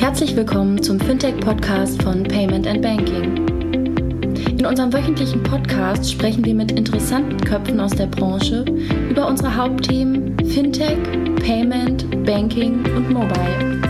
Herzlich willkommen zum Fintech-Podcast von Payment & Banking. In unserem wöchentlichen Podcast sprechen wir mit interessanten Köpfen aus der Branche über unsere Hauptthemen Fintech, Payment, Banking und Mobile.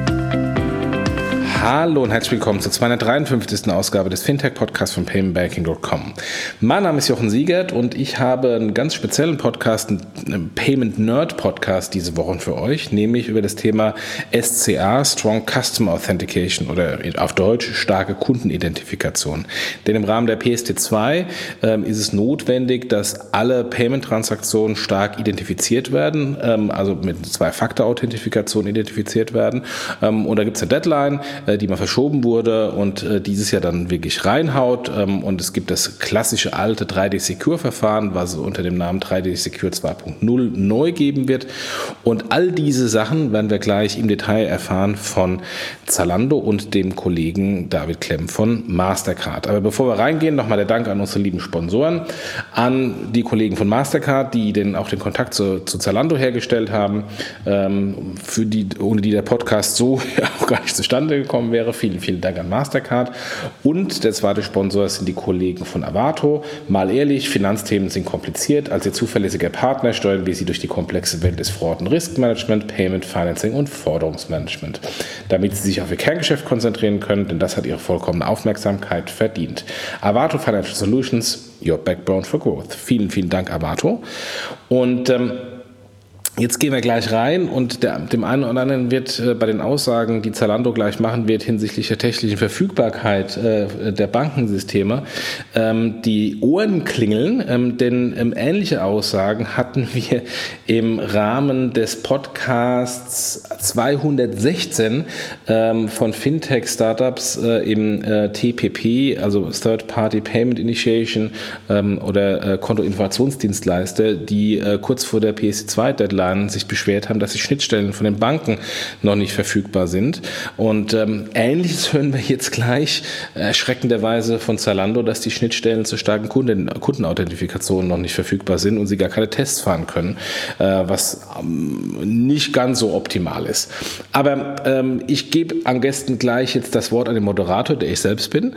Hallo und herzlich willkommen zur 253. Ausgabe des Fintech-Podcasts von paymentbanking.com. Mein Name ist Jochen Siegert und ich habe einen ganz speziellen Podcast, einen Payment-Nerd-Podcast diese Woche für euch, nämlich über das Thema SCA, Strong Customer Authentication oder auf Deutsch starke Kundenidentifikation. Denn im Rahmen der PSD2 ist es notwendig, dass alle Payment-Transaktionen stark identifiziert werden, also mit Zwei-Faktor-Authentifikation identifiziert werden. Und da gibt es eine Deadline, die mal verschoben wurde und dieses Jahr dann wirklich reinhaut. Und es gibt das klassische alte 3D-Secure-Verfahren, was es unter dem Namen 3D-Secure 2.0 neu geben wird. Und all diese Sachen werden wir gleich im Detail erfahren von Zalando und dem Kollegen David Klemm von Mastercard. Aber bevor wir reingehen, nochmal der Dank an unsere lieben Sponsoren, an die Kollegen von Mastercard, die auch den Kontakt zu Zalando hergestellt haben, ohne die der Podcast so auch gar nicht zustande gekommen wäre. Vielen, vielen Dank an Mastercard. Und der zweite Sponsor sind die Kollegen von Avato. Mal ehrlich, Finanzthemen sind kompliziert. Als ihr zuverlässiger Partner steuern wir sie durch die komplexe Welt des Fraud- und Risk-Management, Payment, Financing und Forderungsmanagement, damit sie sich auf ihr Kerngeschäft konzentrieren können, denn das hat ihre vollkommene Aufmerksamkeit verdient. Avato Financial Solutions, your backbone for growth. Vielen, vielen Dank, Avato. Und jetzt gehen wir gleich rein und dem einen oder anderen wird bei den Aussagen, die Zalando gleich machen wird hinsichtlich der technischen Verfügbarkeit der Bankensysteme, die Ohren klingeln, denn ähnliche Aussagen hatten wir im Rahmen des Podcasts 216 von Fintech-Startups im TPP, also Third Party Payment Initiation oder Kontoinformationsdienstleister, die kurz vor der PSD2-Deadline sich beschwert haben, dass die Schnittstellen von den Banken noch nicht verfügbar sind. Und Ähnliches hören wir jetzt gleich erschreckenderweise von Zalando, dass die Schnittstellen zur starken Kundenauthentifikation noch nicht verfügbar sind und sie gar keine Tests fahren können, was nicht ganz so optimal ist. Aber ich gebe am besten gleich jetzt das Wort an den Moderator, der ich selbst bin,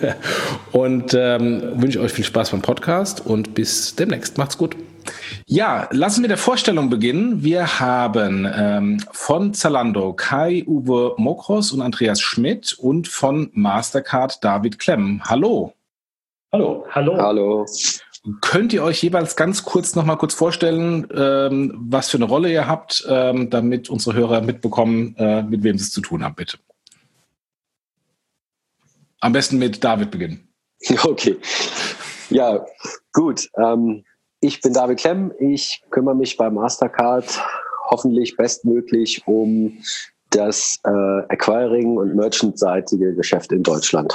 und wünsche euch viel Spaß beim Podcast und bis demnächst. Macht's gut. Ja, lassen wir mit der Vorstellung beginnen. Wir haben von Zalando Kai-Uwe Mokros und Andreas Schmidt und von Mastercard David Klemm. Hallo. Hallo. Hallo. Hallo. Könnt ihr euch jeweils ganz kurz vorstellen, was für eine Rolle ihr habt, damit unsere Hörer mitbekommen, mit wem sie es zu tun haben, bitte? Am besten mit David beginnen. Okay. Ja, gut. Ich bin David Klemm. Ich kümmere mich bei Mastercard hoffentlich bestmöglich um das Acquiring- und Merchant-seitige Geschäft in Deutschland.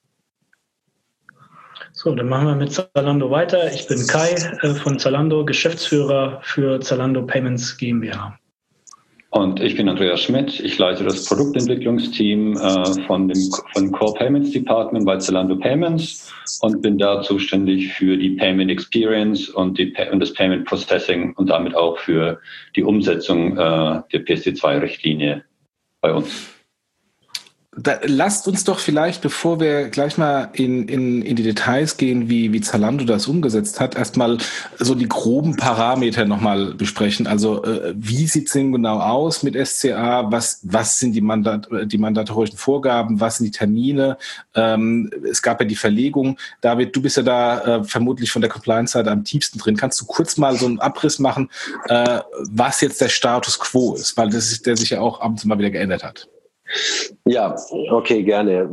So, dann machen wir mit Zalando weiter. Ich bin Kai von Zalando, Geschäftsführer für Zalando Payments GmbH. Und ich bin Andreas Schmidt. Ich leite das Produktentwicklungsteam von Core Payments Department bei Zalando Payments und bin da zuständig für die Payment Experience und das Payment Processing und damit auch für die Umsetzung der PSD2-Richtlinie bei uns. Lasst uns doch vielleicht, bevor wir gleich mal in die Details gehen, wie Zalando das umgesetzt hat, erstmal so die groben Parameter nochmal besprechen. Also wie sieht es denn genau aus mit SCA? Was sind die mandatorischen Vorgaben? Was sind die Termine? Es gab ja die Verlegung. David, du bist ja da vermutlich von der Compliance-Seite am tiefsten drin. Kannst du kurz mal so einen Abriss machen, was jetzt der Status quo ist? Weil der sich ja auch ab und zu mal wieder geändert hat. Ja, okay, gerne.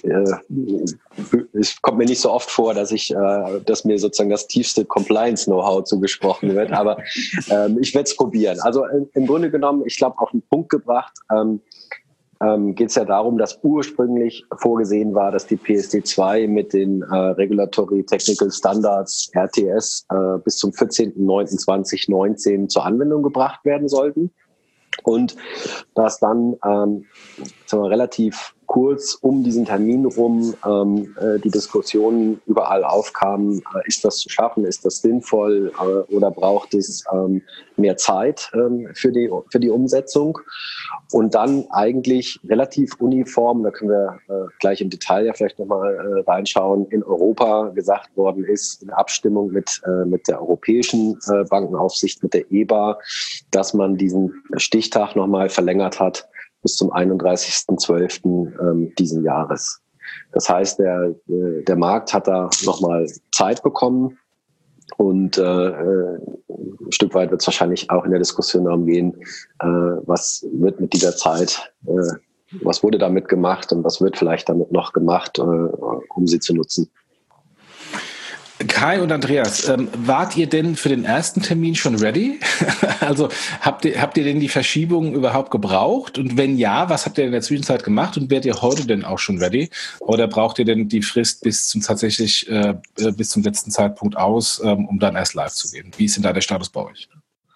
Es kommt mir nicht so oft vor, dass mir sozusagen das tiefste Compliance-Know-how zugesprochen wird, aber ich werde es probieren. Also im Grunde genommen, ich glaube, auf den Punkt gebracht, geht es ja darum, dass ursprünglich vorgesehen war, dass die PSD2 mit den Regulatory Technical Standards RTS bis zum 14.09.2019 zur Anwendung gebracht werden sollten. Und dass dann relativ kurz um diesen Termin rum die Diskussionen überall aufkamen, ist das zu schaffen, ist das sinnvoll oder braucht es mehr Zeit für die Umsetzung? Und dann eigentlich relativ uniform, da können wir gleich im Detail ja vielleicht nochmal reinschauen, in Europa gesagt worden ist, in Abstimmung mit der Europäischen Bankenaufsicht, mit der EBA, dass man diesen Stichtag nochmal verlängert hat bis zum 31.12. Diesen Jahres. Das heißt, der Markt hat da nochmal Zeit bekommen und ein Stück weit wird es wahrscheinlich auch in der Diskussion darum gehen, was wird mit dieser Zeit, was wurde damit gemacht und was wird vielleicht damit noch gemacht, um sie zu nutzen. Kai und Andreas, wart ihr denn für den ersten Termin schon ready? Also habt ihr denn die Verschiebung überhaupt gebraucht? Und wenn ja, was habt ihr in der Zwischenzeit gemacht? Und werdet ihr heute denn auch schon ready? Oder braucht ihr denn die Frist bis zum letzten Zeitpunkt aus, um dann erst live zu gehen? Wie ist denn da der Status bei euch?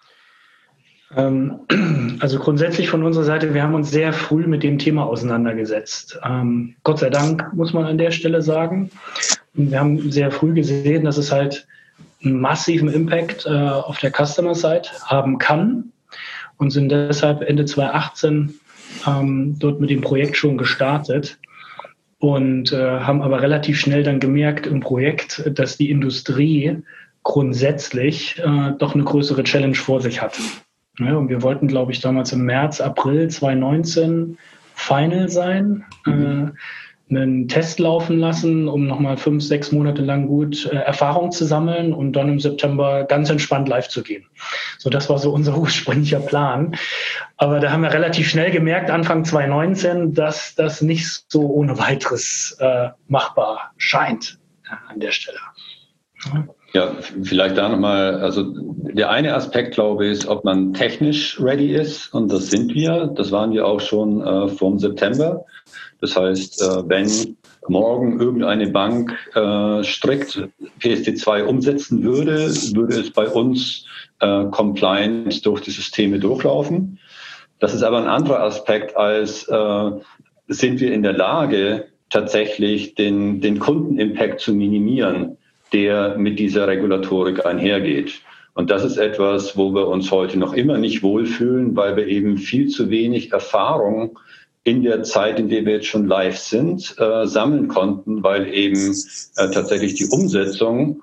Also grundsätzlich von unserer Seite, wir haben uns sehr früh mit dem Thema auseinandergesetzt. Gott sei Dank, muss man an der Stelle sagen. Wir haben sehr früh gesehen, dass es halt einen massiven Impact auf der Customer-Side haben kann und sind deshalb Ende 2018 dort mit dem Projekt schon gestartet und haben aber relativ schnell dann gemerkt im Projekt, dass die Industrie grundsätzlich doch eine größere Challenge vor sich hat. Ja, und wir wollten, glaube ich, damals im März, April 2019 Final sein, einen Test laufen lassen, um nochmal 5-6 Monate lang gut Erfahrung zu sammeln und dann im September ganz entspannt live zu gehen. So, das war so unser ursprünglicher Plan. Aber da haben wir relativ schnell gemerkt, Anfang 2019, dass das nicht so ohne weiteres machbar scheint an der Stelle. Ja, vielleicht da nochmal, also der eine Aspekt, glaube ich, ist, ob man technisch ready ist, und das sind wir. Das waren wir auch schon vom September. Das heißt, wenn morgen irgendeine Bank strikt PSD2 umsetzen würde es bei uns compliant durch die Systeme durchlaufen. Das ist aber ein anderer Aspekt als, sind wir in der Lage, tatsächlich den Kundenimpact zu minimieren, der mit dieser Regulatorik einhergeht. Und das ist etwas, wo wir uns heute noch immer nicht wohlfühlen, weil wir eben viel zu wenig Erfahrung in der Zeit, in der wir jetzt schon live sind, sammeln konnten, weil eben tatsächlich die Umsetzung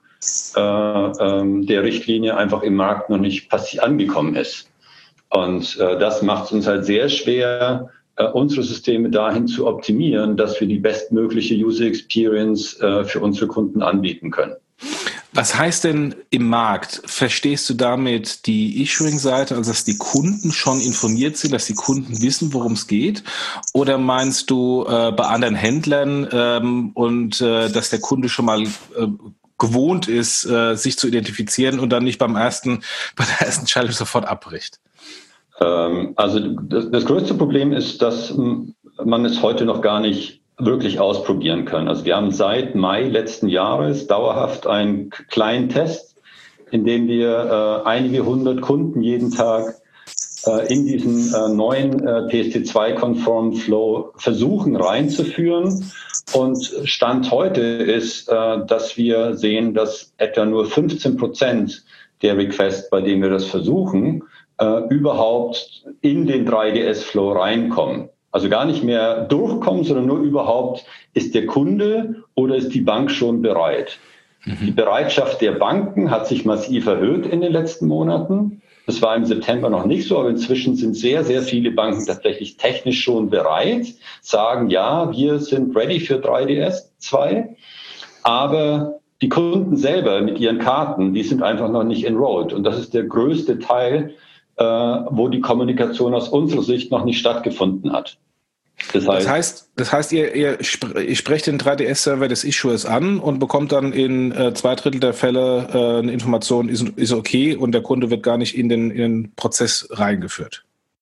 der Richtlinie einfach im Markt noch nicht angekommen ist. Und das macht es uns halt sehr schwer, unsere Systeme dahin zu optimieren, dass wir die bestmögliche User Experience für unsere Kunden anbieten können. Was heißt denn im Markt? Verstehst du damit die Issuing-Seite, also dass die Kunden schon informiert sind, dass die Kunden wissen, worum es geht? Oder meinst du bei anderen Händlern und dass der Kunde schon mal gewohnt ist, sich zu identifizieren und dann nicht bei der ersten Challenge sofort abbricht? Also das größte Problem ist, dass man es heute noch gar nicht wirklich ausprobieren kann. Also wir haben seit Mai letzten Jahres dauerhaft einen kleinen Test, in dem wir einige hundert Kunden jeden Tag in diesen neuen PSD2-konformen Flow versuchen reinzuführen. Und Stand heute ist, dass wir sehen, dass etwa nur 15% der Requests, bei denen wir das versuchen, überhaupt in den 3DS-Flow reinkommen. Also gar nicht mehr durchkommen, sondern nur überhaupt, ist der Kunde oder ist die Bank schon bereit? Die Bereitschaft der Banken hat sich massiv erhöht in den letzten Monaten. Das war im September noch nicht so, aber inzwischen sind sehr, sehr viele Banken tatsächlich technisch schon bereit, sagen, ja, wir sind ready für 3DS 2, aber die Kunden selber mit ihren Karten, die sind einfach noch nicht enrolled. Und das ist der größte Teil, wo die Kommunikation aus unserer Sicht noch nicht stattgefunden hat. Das heißt, ihr sprecht den 3DS-Server des Issuers an und bekommt dann in 2/3 der Fälle eine Information, ist okay, und der Kunde wird gar nicht in den Prozess reingeführt.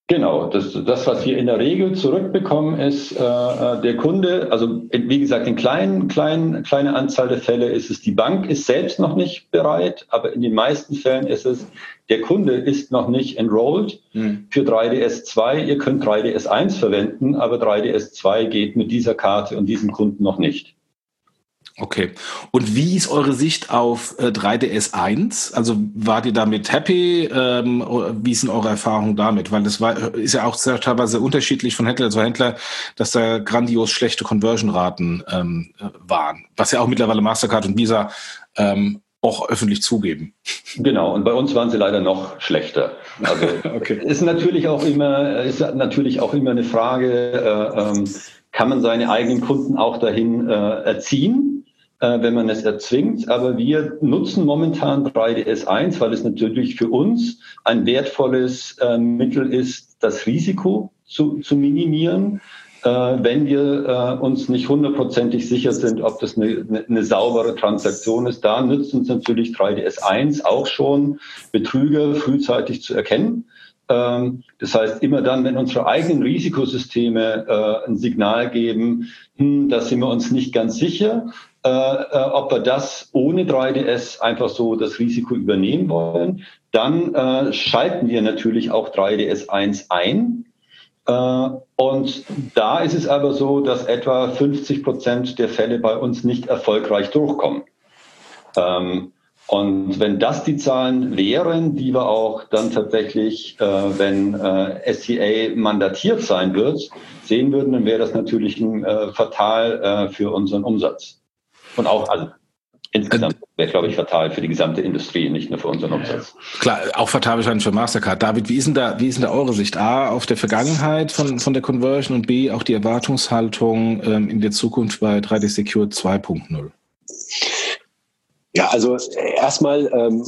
Genau, das, was wir in der Regel zurückbekommen, ist der Kunde, also wie gesagt, in kleine Anzahl der Fälle ist es, die Bank ist selbst noch nicht bereit, aber in den meisten Fällen ist es, der Kunde ist noch nicht enrolled für 3DS 2, ihr könnt 3DS 1 verwenden, aber 3DS 2 geht mit dieser Karte und diesem Kunden noch nicht. Okay. Und wie ist eure Sicht auf 3DS 1? Also wart ihr damit happy? Wie sind eure Erfahrungen damit? Weil das ist ja auch sehr teilweise unterschiedlich von Händler zu Händler, dass da grandios schlechte Conversion-Raten waren. Was ja auch mittlerweile Mastercard und Visa auch öffentlich zugeben. Genau, und bei uns waren sie leider noch schlechter. Also okay. Ist natürlich auch immer eine Frage, kann man seine eigenen Kunden auch dahin erziehen, wenn man es erzwingt. Aber wir nutzen momentan 3DS 1, weil es natürlich für uns ein wertvolles Mittel ist, das Risiko zu minimieren. Wenn wir uns nicht hundertprozentig sicher sind, ob das eine saubere Transaktion ist, da nützt uns natürlich 3DS 1 auch schon, Betrüger frühzeitig zu erkennen. Das heißt, immer dann, wenn unsere eigenen Risikosysteme ein Signal geben, da sind wir uns nicht ganz sicher, ob wir das ohne 3DS einfach so das Risiko übernehmen wollen, dann schalten wir natürlich auch 3DS 1 ein. Und da ist es aber so, dass etwa 50% der Fälle bei uns nicht erfolgreich durchkommen. Und wenn das die Zahlen wären, die wir auch dann tatsächlich, wenn SCA mandatiert sein wird, sehen würden, dann wäre das natürlich fatal für unseren Umsatz. Und auch insgesamt wäre, glaube ich, fatal für die gesamte Industrie, nicht nur für unseren Umsatz. Klar, auch fatal wahrscheinlich für Mastercard. David, wie ist denn da eure Sicht? A, auf der Vergangenheit von der Conversion und B, auch die Erwartungshaltung in der Zukunft bei 3D Secure 2.0? Ja, also erstmal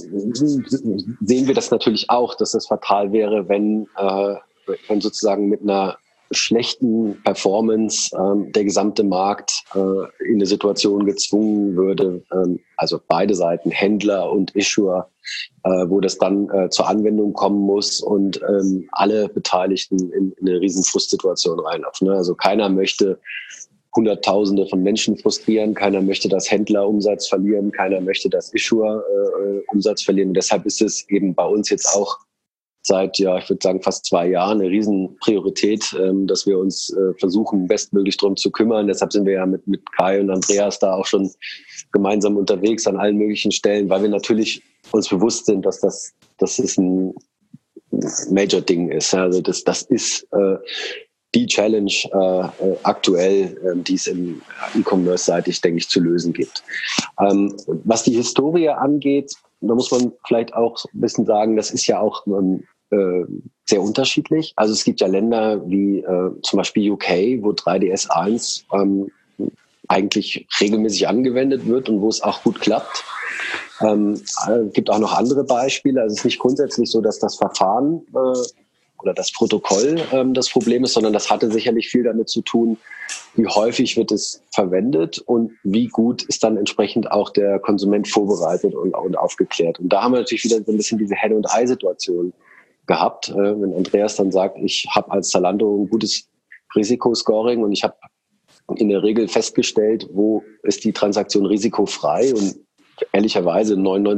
sehen wir das natürlich auch, dass es fatal wäre, wenn sozusagen mit einer schlechten Performance der gesamte Markt in eine Situation gezwungen würde, also beide Seiten, Händler und Issuer, wo das dann zur Anwendung kommen muss und alle Beteiligten in eine riesen Frustsituation reinlaufen. Ne? Also keiner möchte Hunderttausende von Menschen frustrieren, keiner möchte, dass Händler Umsatz verlieren, keiner möchte, dass Issuer Umsatz verlieren. Und deshalb ist es eben bei uns jetzt auch seit, ich würde sagen, fast 2 Jahren eine Riesenpriorität, dass wir uns versuchen, bestmöglich drum zu kümmern. Deshalb sind wir ja mit Kai und Andreas da auch schon gemeinsam unterwegs an allen möglichen Stellen, weil wir natürlich uns bewusst sind, dass das ein Major-Ding ist. Also das ist die Challenge aktuell, die es im E-Commerce-seitig, denke ich, zu lösen gibt. Was die Historie angeht, da muss man vielleicht auch ein bisschen sagen, das ist ja auch sehr unterschiedlich. Also es gibt ja Länder wie zum Beispiel UK, wo 3DS 1 eigentlich regelmäßig angewendet wird und wo es auch gut klappt. Gibt auch noch andere Beispiele. Also es ist nicht grundsätzlich so, dass das Verfahren oder das Protokoll das Problem ist, sondern das hatte sicherlich viel damit zu tun, wie häufig wird es verwendet und wie gut ist dann entsprechend auch der Konsument vorbereitet und aufgeklärt. Und da haben wir natürlich wieder so ein bisschen diese Henne- und Ei-Situation gehabt. Wenn Andreas dann sagt, ich habe als Zalando ein gutes Risikoscoring und ich habe in der Regel festgestellt, wo ist die Transaktion risikofrei, und ehrlicherweise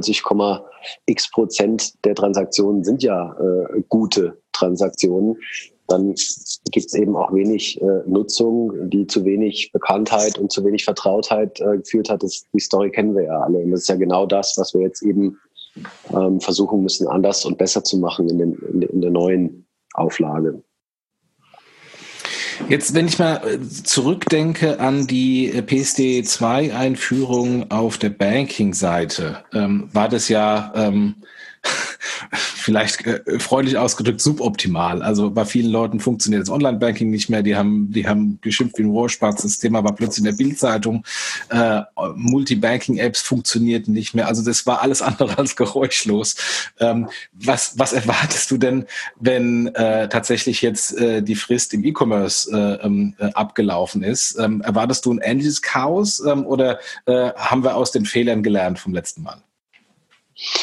99,x% der Transaktionen sind ja gute Transaktionen, dann gibt es eben auch wenig Nutzung, die zu wenig Bekanntheit und zu wenig Vertrautheit geführt hat. Die Story kennen wir ja alle. Und das ist ja genau das, was wir jetzt eben versuchen müssen, anders und besser zu machen in der neuen Auflage. Jetzt, wenn ich mal zurückdenke an die PSD2-Einführung auf der Banking-Seite, war das ja vielleicht freundlich ausgedrückt suboptimal. Also bei vielen Leuten funktioniert das Online-Banking nicht mehr. Die haben geschimpft wie ein Rohrspatz. Das Thema war plötzlich in der Bild-Zeitung. Multi-Banking-Apps funktionierten nicht mehr. Also das war alles andere als geräuschlos. Was erwartest du denn, wenn tatsächlich jetzt die Frist im E-Commerce abgelaufen ist? Erwartest du ein ähnliches Chaos oder haben wir aus den Fehlern gelernt vom letzten Mal?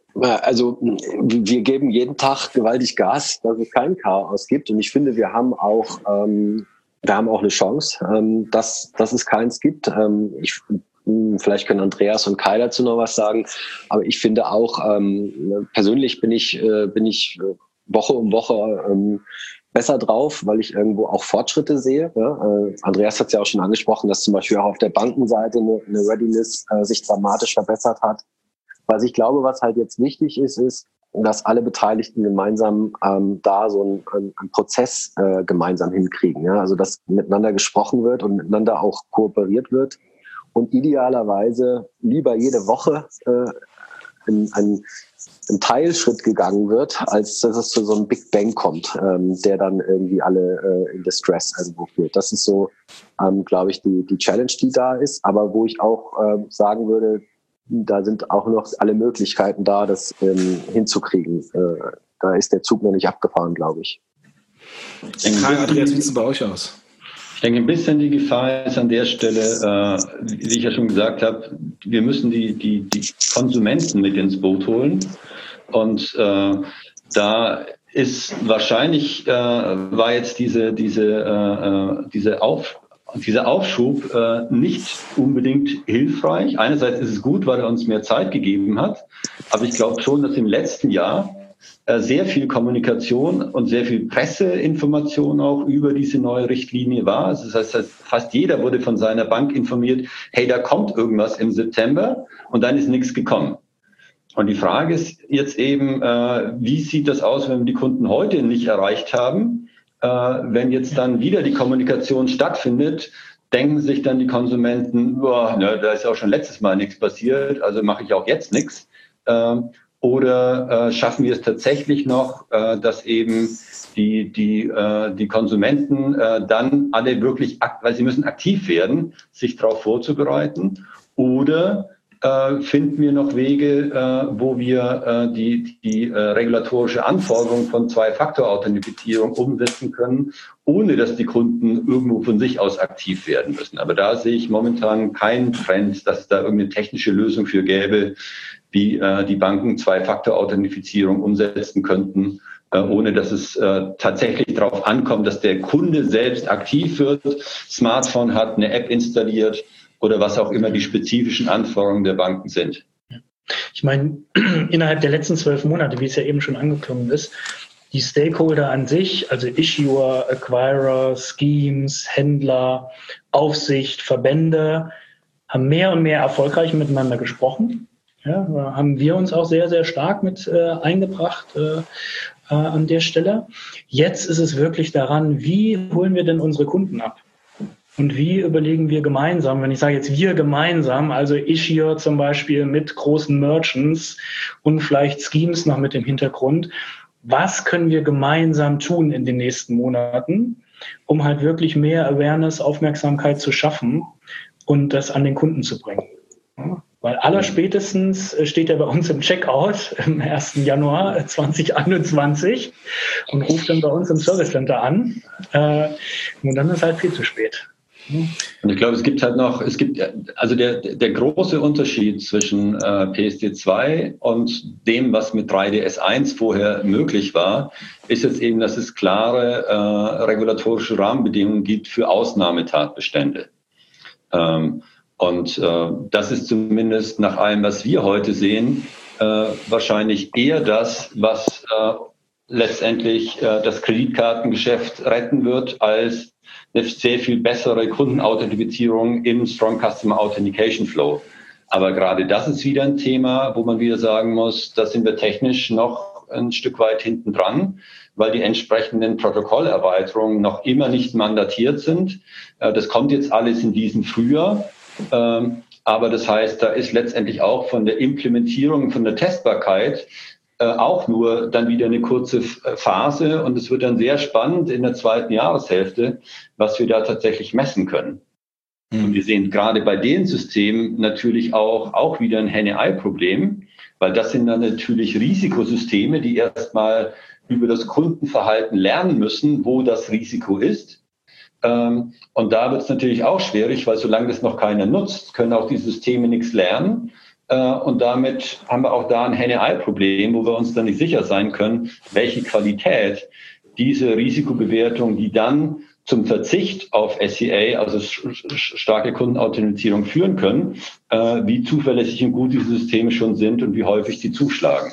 Also wir geben jeden Tag gewaltig Gas, dass es kein Chaos gibt. Und ich finde, wir haben auch eine Chance, dass es keins gibt. Vielleicht können Andreas und Kai dazu noch was sagen. Aber ich finde auch, persönlich bin ich Woche um Woche besser drauf, weil ich irgendwo auch Fortschritte sehe. Ja? Andreas hat es ja auch schon angesprochen, dass zum Beispiel auch auf der Bankenseite eine Readiness sich dramatisch verbessert hat. Was ich glaube, was halt jetzt wichtig ist, dass alle Beteiligten gemeinsam da so einen Prozess gemeinsam hinkriegen. Ja? Also dass miteinander gesprochen wird und miteinander auch kooperiert wird und idealerweise lieber jede Woche ein Teilschritt gegangen wird, als dass es zu so einem Big Bang kommt, der dann irgendwie alle in Distress irgendwo führt. Das ist so, glaube ich, die Challenge, die da ist, aber wo ich auch sagen würde, da sind auch noch alle Möglichkeiten da, das hinzukriegen. Da ist der Zug noch nicht abgefahren, glaube ich. Andreas, wie sieht es bei euch aus? Ich denke, ein bisschen die Gefahr ist an der Stelle, wie ich ja schon gesagt habe, wir müssen die Konsumenten mit ins Boot holen. Und da ist wahrscheinlich, war jetzt dieser Aufschub nicht unbedingt hilfreich. Einerseits ist es gut, weil er uns mehr Zeit gegeben hat. Aber ich glaube schon, dass im letzten Jahr sehr viel Kommunikation und sehr viel Presseinformation auch über diese neue Richtlinie war. Also das heißt, fast jeder wurde von seiner Bank informiert, hey, da kommt irgendwas im September, und dann ist nichts gekommen. Und die Frage ist jetzt eben, wie sieht das aus, wenn wir die Kunden heute nicht erreicht haben? Wenn jetzt dann wieder die Kommunikation stattfindet, denken sich dann die Konsumenten, da ist auch schon letztes Mal nichts passiert, also mache ich auch jetzt nichts. Oder schaffen wir es tatsächlich noch, dass eben die Konsumenten dann alle wirklich, weil sie müssen aktiv werden, sich darauf vorzubereiten? Oder finden wir noch Wege, wo wir die regulatorische Anforderung von Zwei-Faktor-Authentifizierung umsetzen können, ohne dass die Kunden irgendwo von sich aus aktiv werden müssen? Aber da sehe ich momentan keinen Trend, dass es da irgendeine technische Lösung für gäbe, wie die Banken Zwei-Faktor-Authentifizierung umsetzen könnten, ohne dass es tatsächlich darauf ankommt, dass der Kunde selbst aktiv wird, Smartphone hat, eine App installiert oder was auch immer die spezifischen Anforderungen der Banken sind. Ich meine, innerhalb der letzten 12 Monate, wie es ja eben schon angeklungen ist, die Stakeholder an sich, also Issuer, Acquirer, Schemes, Händler, Aufsicht, Verbände, haben mehr und mehr erfolgreich miteinander gesprochen. Ja, da haben wir uns auch sehr, sehr stark mit eingebracht an der Stelle. Jetzt ist es wirklich daran, wie holen wir denn unsere Kunden ab? Und wie überlegen wir gemeinsam, wenn ich sage jetzt wir gemeinsam, also Issuer zum Beispiel mit großen Merchants und vielleicht Schemes noch mit im Hintergrund, was können wir gemeinsam tun in den nächsten Monaten, um halt wirklich mehr Awareness, Aufmerksamkeit zu schaffen und das an den Kunden zu bringen? Ja, weil allerspätestens steht er bei uns im Checkout am 1. Januar 2021 und ruft dann bei uns im Service Center an. Und dann ist halt viel zu spät. Und ich glaube, also der große Unterschied zwischen PSD2 und dem, was mit 3DS1 vorher möglich war, ist jetzt eben, dass es klare regulatorische Rahmenbedingungen gibt für Ausnahmetatbestände. Und das ist zumindest nach allem, was wir heute sehen, wahrscheinlich eher das, was letztendlich das Kreditkartengeschäft retten wird, als eine sehr viel bessere Kundenauthentifizierung im Strong Customer Authentication Flow. Aber gerade das ist wieder ein Thema, wo man wieder sagen muss, da sind wir technisch noch ein Stück weit hinten dran, weil die entsprechenden Protokollerweiterungen noch immer nicht mandatiert sind. Das kommt jetzt alles in diesem Frühjahr. Aber das heißt, da ist letztendlich auch von der Implementierung, von der Testbarkeit auch nur dann wieder eine kurze Phase, und es wird dann sehr spannend in der zweiten Jahreshälfte, was wir da tatsächlich messen können. Und wir sehen gerade bei den Systemen natürlich auch wieder ein Henne-Ei-Problem, weil das sind dann natürlich Risikosysteme, die erstmal über das Kundenverhalten lernen müssen, wo das Risiko ist. Und da wird es natürlich auch schwierig, weil solange das noch keiner nutzt, können auch die Systeme nichts lernen. Und damit haben wir auch da ein Henne-Ei-Problem, wo wir uns dann nicht sicher sein können, welche Qualität diese Risikobewertung, die dann zum Verzicht auf SCA, also starke Kundenauthentifizierung, führen können, wie zuverlässig und gut diese Systeme schon sind und wie häufig sie zuschlagen.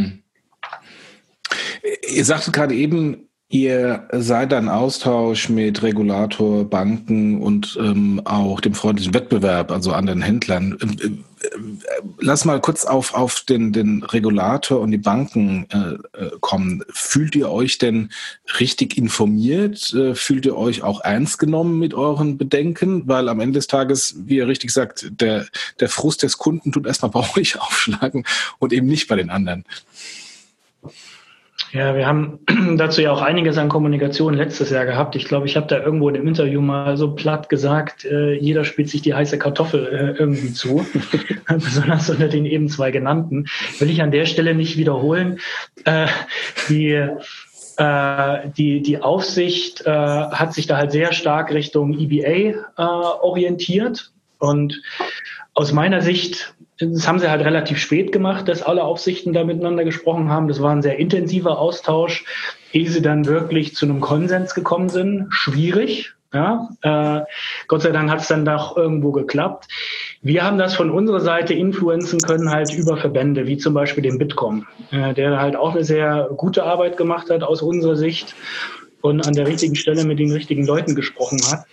Ihr sagtet gerade eben, ihr seid ein Austausch mit Regulator, Banken und auch dem freundlichen Wettbewerb, also anderen Händlern. Lass mal kurz auf den Regulator und die Banken kommen. Fühlt ihr euch denn richtig informiert? Fühlt ihr euch auch ernst genommen mit euren Bedenken? Weil am Ende des Tages, wie ihr richtig sagt, der Frust des Kunden tut erstmal bei euch aufschlagen und eben nicht bei den anderen. Ja, wir haben dazu ja auch einiges an Kommunikation letztes Jahr gehabt. Ich glaube, ich habe da irgendwo in dem Interview mal so platt gesagt, jeder spielt sich die heiße Kartoffel irgendwie zu, besonders unter den eben 2 genannten. Will ich an der Stelle nicht wiederholen. Die Aufsicht hat sich da halt sehr stark Richtung EBA orientiert und aus meiner Sicht, das haben sie halt relativ spät gemacht, dass alle Aufsichten da miteinander gesprochen haben. Das war ein sehr intensiver Austausch, ehe sie dann wirklich zu einem Konsens gekommen sind. Schwierig, ja. Gott sei Dank hat es dann doch irgendwo geklappt. Wir haben das von unserer Seite influenzen können halt über Verbände, wie zum Beispiel den Bitkom, der halt auch eine sehr gute Arbeit gemacht hat aus unserer Sicht und an der richtigen Stelle mit den richtigen Leuten gesprochen hat.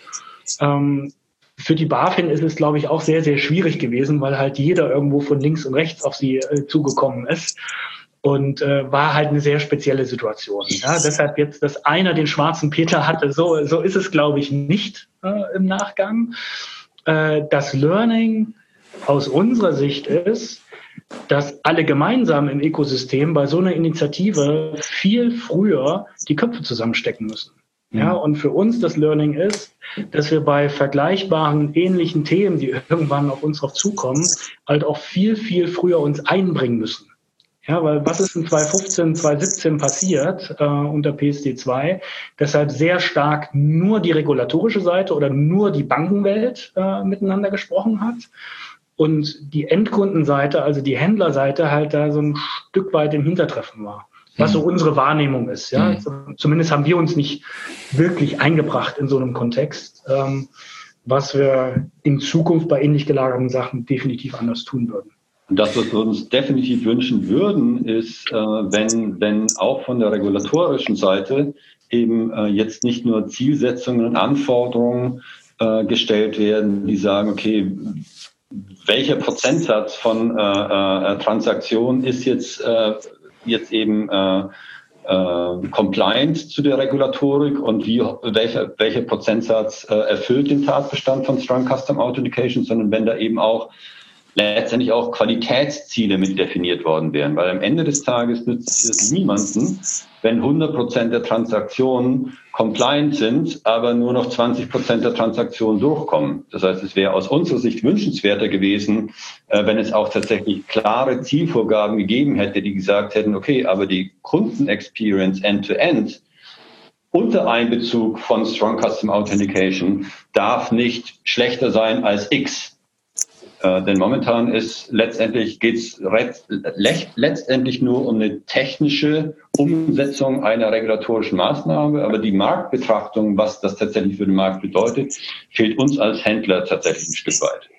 Für die BaFin ist es, glaube ich, auch sehr, sehr schwierig gewesen, weil halt jeder irgendwo von links und rechts auf sie zugekommen ist und war halt eine sehr spezielle Situation. Ja, deshalb jetzt, dass einer den schwarzen Peter hatte, so ist es, glaube ich, nicht im Nachgang. Das Learning aus unserer Sicht ist, dass alle gemeinsam im Ökosystem bei so einer Initiative viel früher die Köpfe zusammenstecken müssen. Ja, und für uns das Learning ist, dass wir bei vergleichbaren, ähnlichen Themen, die irgendwann auf uns drauf zukommen, halt auch viel, viel früher uns einbringen müssen. Ja, weil was ist in 2015, 2017 passiert unter PSD2? Deshalb sehr stark nur die regulatorische Seite oder nur die Bankenwelt miteinander gesprochen hat. Und die Endkundenseite, also die Händlerseite, halt da so ein Stück weit im Hintertreffen war. Was so unsere Wahrnehmung ist. Ja? Zumindest haben wir uns nicht wirklich eingebracht in so einem Kontext, was wir in Zukunft bei ähnlich gelagerten Sachen definitiv anders tun würden. Und das, was wir uns definitiv wünschen würden, ist, wenn auch von der regulatorischen Seite eben jetzt nicht nur Zielsetzungen und Anforderungen gestellt werden, die sagen, okay, welcher Prozentsatz von Transaktionen ist jetzt eben compliant zu der Regulatorik und welcher Prozentsatz erfüllt den Tatbestand von Strong Custom Authentication, sondern wenn da eben auch letztendlich auch Qualitätsziele mit definiert worden wären. Weil am Ende des Tages nützt es niemanden, wenn 100% der Transaktionen compliant sind, aber nur noch 20% der Transaktionen durchkommen. Das heißt, es wäre aus unserer Sicht wünschenswerter gewesen, wenn es auch tatsächlich klare Zielvorgaben gegeben hätte, die gesagt hätten, okay, aber die Kundenexperience end-to-end unter Einbezug von Strong Custom Authentication darf nicht schlechter sein als X. Denn momentan geht es letztendlich nur um eine technische Umsetzung einer regulatorischen Maßnahme, aber die Marktbetrachtung, was das tatsächlich für den Markt bedeutet, fehlt uns als Händler tatsächlich ein Stück weit.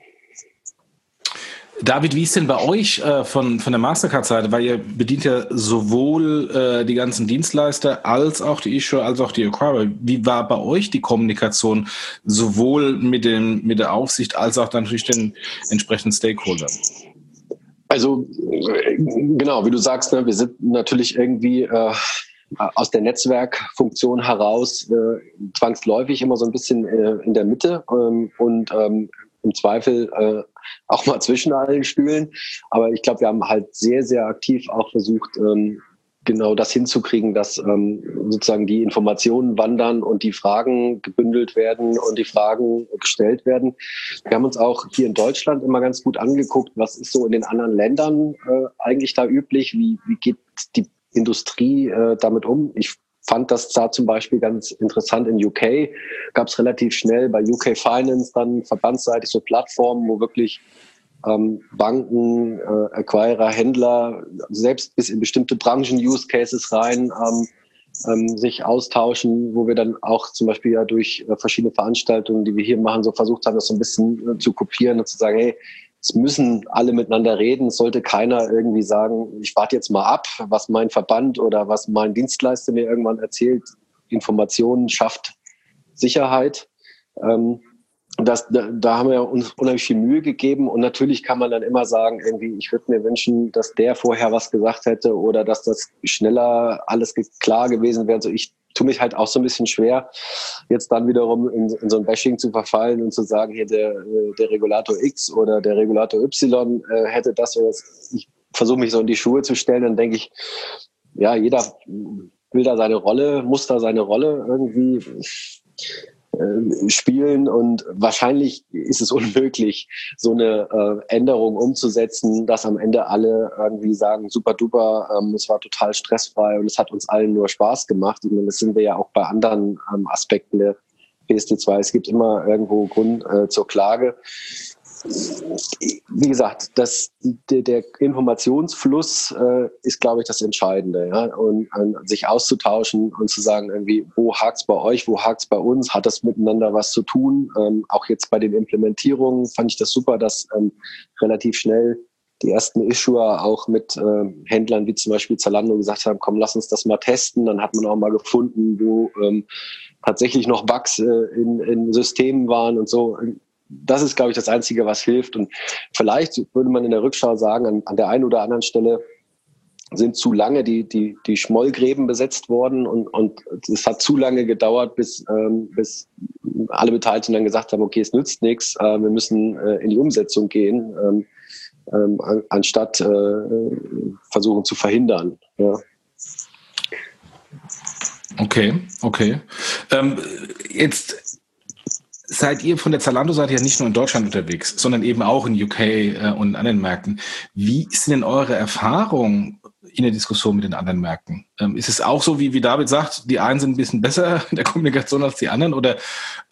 David, wie ist denn bei euch von der Mastercard-Seite, weil ihr bedient ja sowohl die ganzen Dienstleister als auch die Issuer, als auch die Acquirer. Wie war bei euch die Kommunikation sowohl mit der Aufsicht als auch dann natürlich den entsprechenden Stakeholdern? Also genau, wie du sagst, ne, wir sind natürlich irgendwie aus der Netzwerkfunktion heraus zwangsläufig immer so ein bisschen in der Mitte und im Zweifel auch mal zwischen allen Stühlen. Aber ich glaube, wir haben halt sehr, sehr aktiv auch versucht, genau das hinzukriegen, dass sozusagen die Informationen wandern und die Fragen gebündelt werden und die Fragen gestellt werden. Wir haben uns auch hier in Deutschland immer ganz gut angeguckt, was ist so in den anderen Ländern eigentlich da üblich, wie geht die Industrie damit um. Ich fand das da zum Beispiel ganz interessant. In UK gab es relativ schnell bei UK Finance dann verbandsseitig so Plattformen, wo wirklich Banken, Acquirer, Händler, selbst bis in bestimmte Branchen-Use-Cases rein, sich austauschen, wo wir dann auch zum Beispiel ja durch verschiedene Veranstaltungen, die wir hier machen, so versucht haben, das so ein bisschen zu kopieren und zu sagen, hey, es müssen alle miteinander reden. Es sollte keiner irgendwie sagen, ich warte jetzt mal ab, was mein Verband oder was mein Dienstleister mir irgendwann erzählt. Informationen schafft Sicherheit. Da haben wir uns unheimlich viel Mühe gegeben und natürlich kann man dann immer sagen, irgendwie, ich würde mir wünschen, dass der vorher was gesagt hätte oder dass das schneller alles klar gewesen wäre. Also ich tue mich halt auch so ein bisschen schwer, jetzt dann wiederum in so ein Bashing zu verfallen und zu sagen, hier der Regulator X oder der Regulator Y hätte das oder das. Ich versuche mich so in die Schuhe zu stellen, dann denke ich, ja, jeder will da seine Rolle, muss da seine Rolle irgendwie spielen und wahrscheinlich ist es unmöglich, so eine Änderung umzusetzen, dass am Ende alle irgendwie sagen, super duper, es war total stressfrei und es hat uns allen nur Spaß gemacht. Ich meine, das sind wir ja auch bei anderen Aspekten der PSD2. Es gibt immer irgendwo Grund zur Klage. Wie gesagt, der Informationsfluss ist, glaube ich, das Entscheidende. Ja? Und sich auszutauschen und zu sagen, irgendwie, wo hakt's bei euch, wo hakt's bei uns, hat das miteinander was zu tun? Auch jetzt bei den Implementierungen fand ich das super, dass relativ schnell die ersten Issuer auch mit Händlern wie zum Beispiel Zalando gesagt haben, komm, lass uns das mal testen. Dann hat man auch mal gefunden, wo tatsächlich noch Bugs in Systemen waren und so. Das ist, glaube ich, das Einzige, was hilft. Und vielleicht würde man in der Rückschau sagen, an der einen oder anderen Stelle sind zu lange die Schmollgräben besetzt worden und es hat zu lange gedauert, bis alle Beteiligten dann gesagt haben, okay, es nützt nichts, wir müssen in die Umsetzung gehen, anstatt versuchen zu verhindern. Ja. Okay. Jetzt seid ihr von der Zalando-Seite ja nicht nur in Deutschland unterwegs, sondern eben auch in UK und in anderen Märkten. Wie ist denn eure Erfahrung in der Diskussion mit den anderen Märkten? Ist es auch so, wie David sagt, die einen sind ein bisschen besser in der Kommunikation als die anderen oder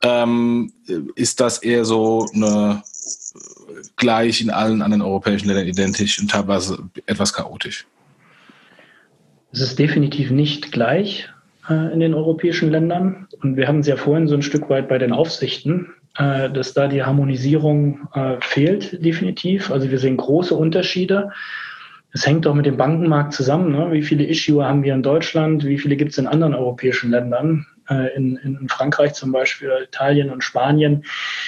ist das eher so eine gleich in allen anderen europäischen Ländern identisch und teilweise etwas chaotisch? Es ist definitiv nicht gleich in den europäischen Ländern. Und wir haben es ja vorhin so ein Stück weit bei den Aufsichten, dass da die Harmonisierung fehlt, definitiv. Also wir sehen große Unterschiede. Es hängt auch mit dem Bankenmarkt zusammen. Ne? Wie viele Issuer haben wir in Deutschland? Wie viele gibt es in anderen europäischen Ländern? In Frankreich zum Beispiel, Italien und Spanien.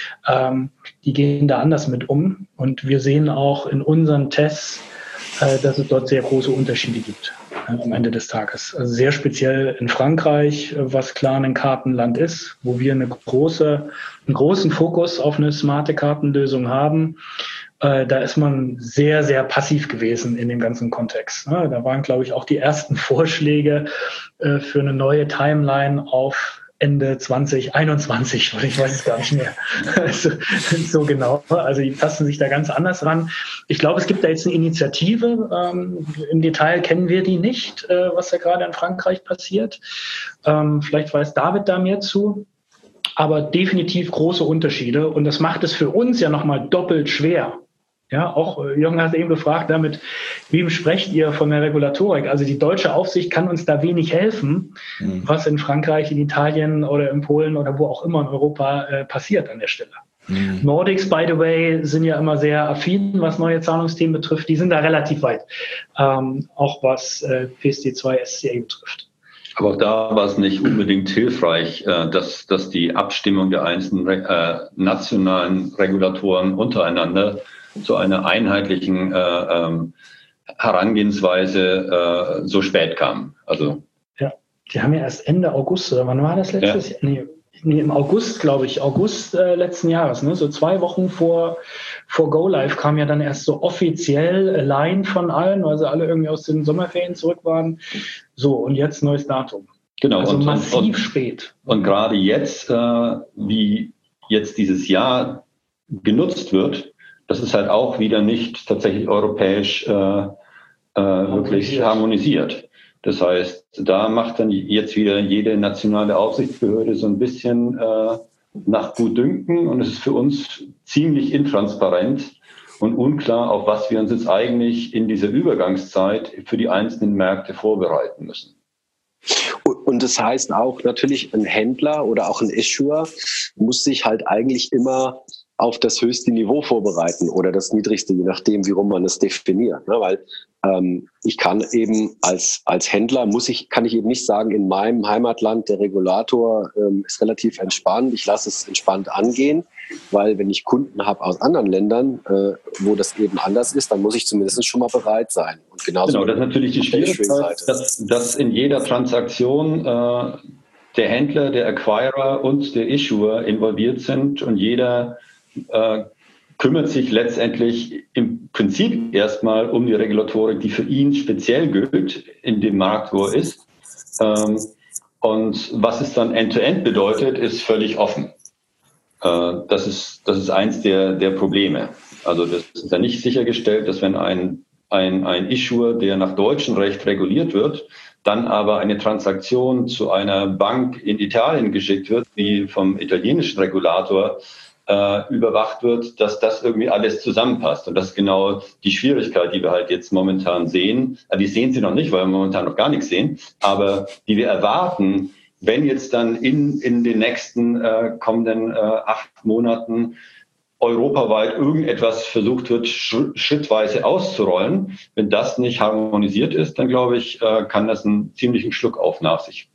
Die gehen da anders mit um. Und wir sehen auch in unseren Tests, dass es dort sehr große Unterschiede gibt am Ende des Tages. Also sehr speziell in Frankreich, was klar ein Kartenland ist, wo wir einen großen Fokus auf eine smarte Kartenlösung haben. Da ist man sehr, sehr passiv gewesen in dem ganzen Kontext. Da waren, glaube ich, auch die ersten Vorschläge für eine neue Timeline auf Ende 2021, ich weiß es gar nicht mehr so genau. Also die tasten sich da ganz anders ran. Ich glaube, es gibt da jetzt eine Initiative. Im Detail kennen wir die nicht, was da gerade in Frankreich passiert. Vielleicht weiß David da mehr zu. Aber definitiv große Unterschiede. Und das macht es für uns ja nochmal doppelt schwer. Ja, auch Jürgen hat eben gefragt, mit wem sprecht ihr von der Regulatorik? Also die deutsche Aufsicht kann uns da wenig helfen, was in Frankreich, in Italien oder in Polen oder wo auch immer in Europa passiert an der Stelle. Nordics, by the way, sind ja immer sehr affin, was neue Zahlungsthemen betrifft. Die sind da relativ weit, auch was PSD2 SCA betrifft. Aber auch da war es nicht unbedingt hilfreich, dass die Abstimmung der einzelnen nationalen Regulatoren untereinander zu einer einheitlichen Herangehensweise so spät kam. Also ja, die haben ja erst Ende August, oder wann war das letztes Jahr? Nee, im August, glaube ich, letzten Jahres, ne? So 2 Wochen vor Go Live kam ja dann erst so offiziell Line von allen, weil sie alle irgendwie aus den Sommerferien zurück waren. So, und jetzt neues Datum. Genau. Also massiv spät. Und gerade jetzt, wie jetzt dieses Jahr genutzt wird, das ist halt auch wieder nicht tatsächlich europäisch wirklich harmonisiert. Das heißt, da macht dann jetzt wieder jede nationale Aufsichtsbehörde so ein bisschen nach Gutdünken und es ist für uns ziemlich intransparent und unklar, auf was wir uns jetzt eigentlich in dieser Übergangszeit für die einzelnen Märkte vorbereiten müssen. Und das heißt auch natürlich, ein Händler oder auch ein Issuer muss sich halt eigentlich immer auf das höchste Niveau vorbereiten oder das niedrigste, je nachdem, wie rum man es definiert. Ne? Weil ich kann eben als Händler kann ich eben nicht sagen, in meinem Heimatland der Regulator ist relativ entspannt, ich lasse es entspannt angehen, weil wenn ich Kunden habe aus anderen Ländern, wo das eben anders ist, dann muss ich zumindest schon mal bereit sein. Und genauso das ist natürlich die Schwierigkeit, dass in jeder Transaktion der Händler, der Acquirer und der Issuer involviert sind und jeder kümmert sich letztendlich im Prinzip erstmal um die Regulatorik, die für ihn speziell gilt in dem Markt, wo er ist. Und was es dann End-to-End bedeutet, ist völlig offen. Das ist eins der Probleme. Also das ist ja nicht sichergestellt, dass wenn ein Issuer, der nach deutschem Recht reguliert wird, dann aber eine Transaktion zu einer Bank in Italien geschickt wird, die vom italienischen Regulator überwacht wird, dass das irgendwie alles zusammenpasst. Und das ist genau die Schwierigkeit, die wir halt jetzt momentan sehen. Wir sehen sie noch nicht, weil wir momentan noch gar nichts sehen, aber die wir erwarten, wenn jetzt dann in den nächsten kommenden 8 Monaten europaweit irgendetwas versucht wird, schrittweise auszurollen, wenn das nicht harmonisiert ist, dann glaube ich, kann das einen ziemlichen Schluck auf nach sich.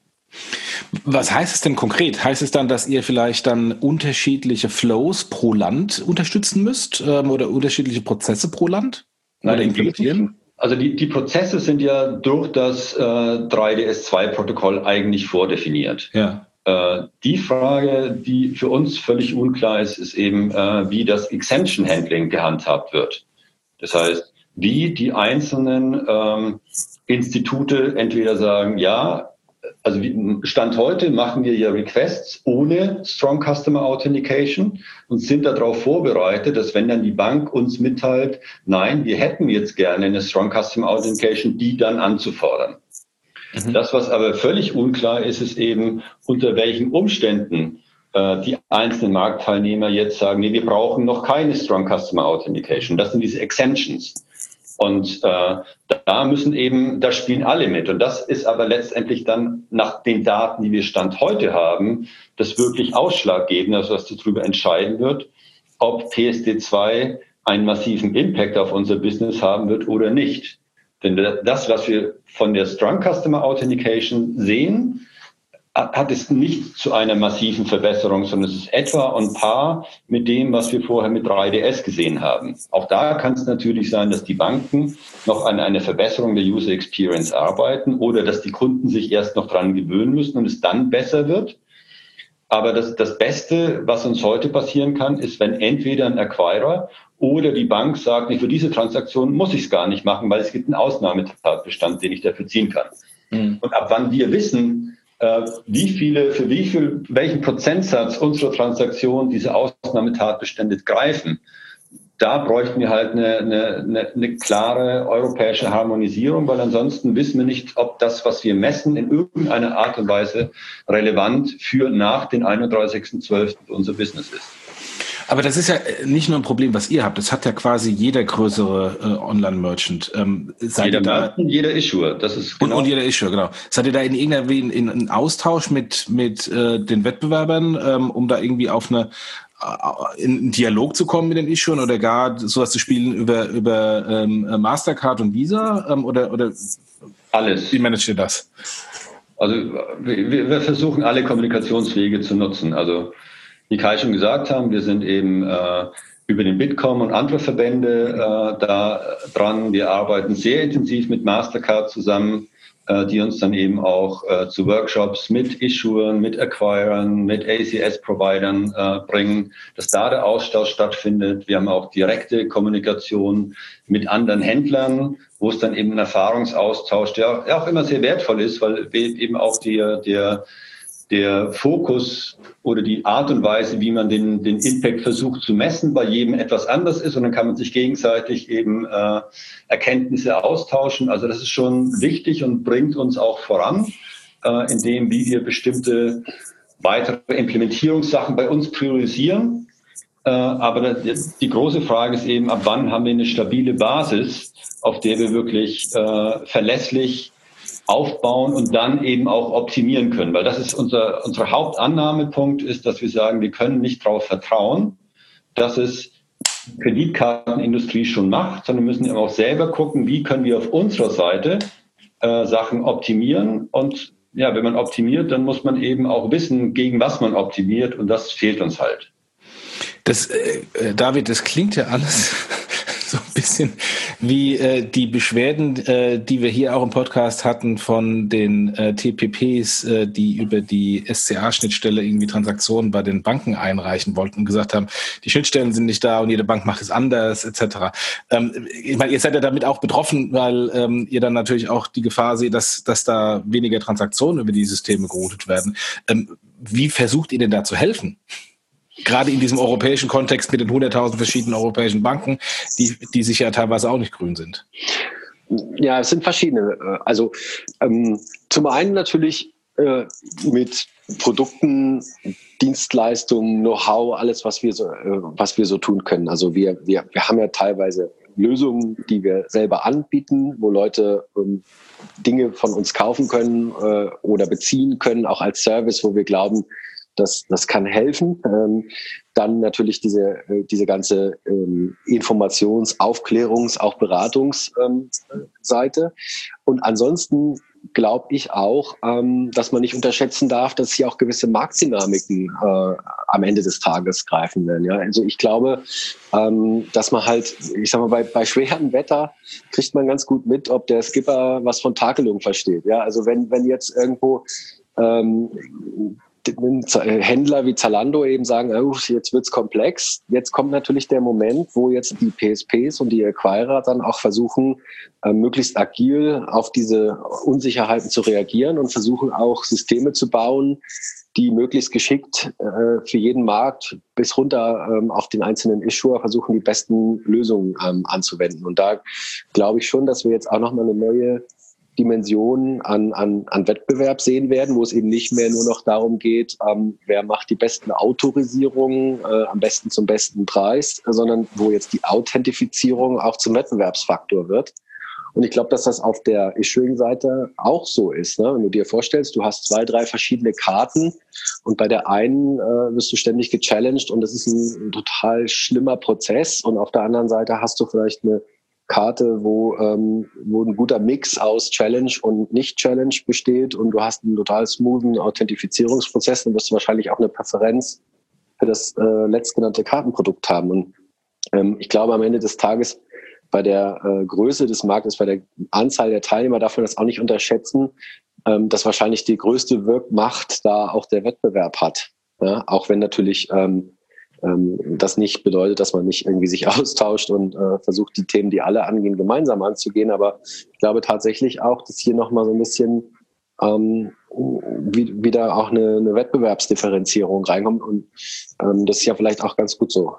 Was heißt es denn konkret? Heißt es dann, dass ihr vielleicht dann unterschiedliche Flows pro Land unterstützen müsst oder unterschiedliche Prozesse pro Land? Oder implementieren? Also die Prozesse sind ja durch das 3DS2-Protokoll eigentlich vordefiniert. Ja. Die Frage, die für uns völlig unklar ist, ist eben, wie das Exemption Handling gehandhabt wird. Das heißt, wie die einzelnen Institute entweder sagen, ja, also Stand heute machen wir ja Requests ohne Strong Customer Authentication und sind darauf vorbereitet, dass wenn dann die Bank uns mitteilt, nein, wir hätten jetzt gerne eine Strong Customer Authentication, die dann anzufordern. Das, was aber völlig unklar ist, ist eben, unter welchen Umständen die einzelnen Marktteilnehmer jetzt sagen, nee, wir brauchen noch keine Strong Customer Authentication. Das sind diese Exemptions. Und da spielen alle mit. Und das ist aber letztendlich dann nach den Daten, die wir Stand heute haben, das wirklich Ausschlaggebende, also was darüber entscheiden wird, ob PSD2 einen massiven Impact auf unser Business haben wird oder nicht. Denn das, was wir von der Strong Customer Authentication sehen, hat es nicht zu einer massiven Verbesserung, sondern es ist etwa on par mit dem, was wir vorher mit 3DS gesehen haben. Auch da kann es natürlich sein, dass die Banken noch an einer Verbesserung der User Experience arbeiten oder dass die Kunden sich erst noch dran gewöhnen müssen und es dann besser wird. Aber das Beste, was uns heute passieren kann, ist, wenn entweder ein Acquirer oder die Bank sagt, für diese Transaktion muss ich es gar nicht machen, weil es gibt einen Ausnahmetatbestand, den ich dafür ziehen kann. Und ab wann wir wissen, welchen Prozentsatz unserer Transaktionen diese Ausnahmetatbestände greifen, da bräuchten wir halt eine klare europäische Harmonisierung, weil ansonsten wissen wir nicht, ob das, was wir messen, in irgendeiner Art und Weise relevant für nach den 31.12. für unser Business ist. Aber das ist ja nicht nur ein Problem, was ihr habt. Das hat ja quasi jeder größere Online-Merchant. Jeder Issuer. Das ist genau. Und jeder Issuer, genau. Seid ihr da in irgendeiner Weise in Austausch mit den Wettbewerbern, um da irgendwie auf in einen Dialog zu kommen mit den Issuern oder gar sowas zu spielen über Mastercard und Visa? Oder alles. Wie managt ihr das? Also wir versuchen alle Kommunikationswege zu nutzen. Also wie Kai schon gesagt haben, wir sind eben über den Bitkom und andere Verbände da dran. Wir arbeiten sehr intensiv mit Mastercard zusammen, die uns dann eben auch zu Workshops mit Issuern, mit Acquirern, mit ACS-Providern bringen, dass da der Austausch stattfindet. Wir haben auch direkte Kommunikation mit anderen Händlern, wo es dann eben ein Erfahrungsaustausch, der auch immer sehr wertvoll ist, weil eben auch der Fokus oder die Art und Weise, wie man den Impact versucht zu messen, bei jedem etwas anders ist und dann kann man sich gegenseitig eben Erkenntnisse austauschen. Also das ist schon wichtig und bringt uns auch voran, indem wir bestimmte weitere Implementierungssachen bei uns priorisieren. Aber die große Frage ist eben, ab wann haben wir eine stabile Basis, auf der wir wirklich verlässlich aufbauen und dann eben auch optimieren können. Weil das ist unser Hauptannahmepunkt ist, dass wir sagen, wir können nicht darauf vertrauen, dass es die Kreditkartenindustrie schon macht, sondern müssen eben auch selber gucken, wie können wir auf unserer Seite Sachen optimieren. Und ja, wenn man optimiert, dann muss man eben auch wissen, gegen was man optimiert, und das fehlt uns halt. David, das klingt ja alles so ein bisschen wie die Beschwerden, die wir hier auch im Podcast hatten von den TPPs, die über die SCA-Schnittstelle irgendwie Transaktionen bei den Banken einreichen wollten und gesagt haben, die Schnittstellen sind nicht da und jede Bank macht es anders, etc. Ich meine, ihr seid ja damit auch betroffen, weil ihr dann natürlich auch die Gefahr seht, dass da weniger Transaktionen über die Systeme geroutet werden. Wie versucht ihr denn da zu helfen? Gerade in diesem europäischen Kontext mit den 100.000 verschiedenen europäischen Banken, die sich ja teilweise auch nicht grün sind. Ja, es sind verschiedene. Also zum einen natürlich mit Produkten, Dienstleistungen, Know-how, alles, was wir so tun können. Also wir haben ja teilweise Lösungen, die wir selber anbieten, wo Leute Dinge von uns kaufen können oder beziehen können, auch als Service, wo wir glauben, das kann helfen. Dann natürlich diese ganze Informations-, Aufklärungs-, auch Beratungsseite. Und ansonsten glaube ich auch, dass man nicht unterschätzen darf, dass hier auch gewisse Marktdynamiken am Ende des Tages greifen werden. Ja? Also ich glaube, dass man halt, ich sag mal, bei schwerem Wetter kriegt man ganz gut mit, ob der Skipper was von Takelung versteht. Ja? Also wenn jetzt irgendwo Händler wie Zalando eben sagen, jetzt wird's komplex. Jetzt kommt natürlich der Moment, wo jetzt die PSPs und die Acquirer dann auch versuchen, möglichst agil auf diese Unsicherheiten zu reagieren und versuchen auch Systeme zu bauen, die möglichst geschickt für jeden Markt bis runter auf den einzelnen Issuer versuchen, die besten Lösungen anzuwenden. Und da glaube ich schon, dass wir jetzt auch nochmal eine neue Dimensionen an Wettbewerb sehen werden, wo es eben nicht mehr nur noch darum geht, wer macht die besten Autorisierungen am besten zum besten Preis, sondern wo jetzt die Authentifizierung auch zum Wettbewerbsfaktor wird. Und ich glaube, dass das auf der Issuing-Seite auch so ist. Ne? Wenn du dir vorstellst, du hast 2, 3 verschiedene Karten und bei der einen wirst du ständig gechallenged und das ist ein total schlimmer Prozess. Und auf der anderen Seite hast du vielleicht eine Karte, wo ein guter Mix aus Challenge und Nicht-Challenge besteht und du hast einen total smoothen Authentifizierungsprozess, dann wirst du wahrscheinlich auch eine Präferenz für das letztgenannte Kartenprodukt haben. Und ich glaube, am Ende des Tages bei der Größe des Marktes, bei der Anzahl der Teilnehmer darf man das auch nicht unterschätzen, dass wahrscheinlich die größte Wirkmacht da auch der Wettbewerb hat. Ja? Auch wenn natürlich das nicht bedeutet, dass man nicht irgendwie sich austauscht und versucht, die Themen, die alle angehen, gemeinsam anzugehen. Aber ich glaube tatsächlich auch, dass hier nochmal so ein bisschen wieder auch eine Wettbewerbsdifferenzierung reinkommt. Und das ist ja vielleicht auch ganz gut so.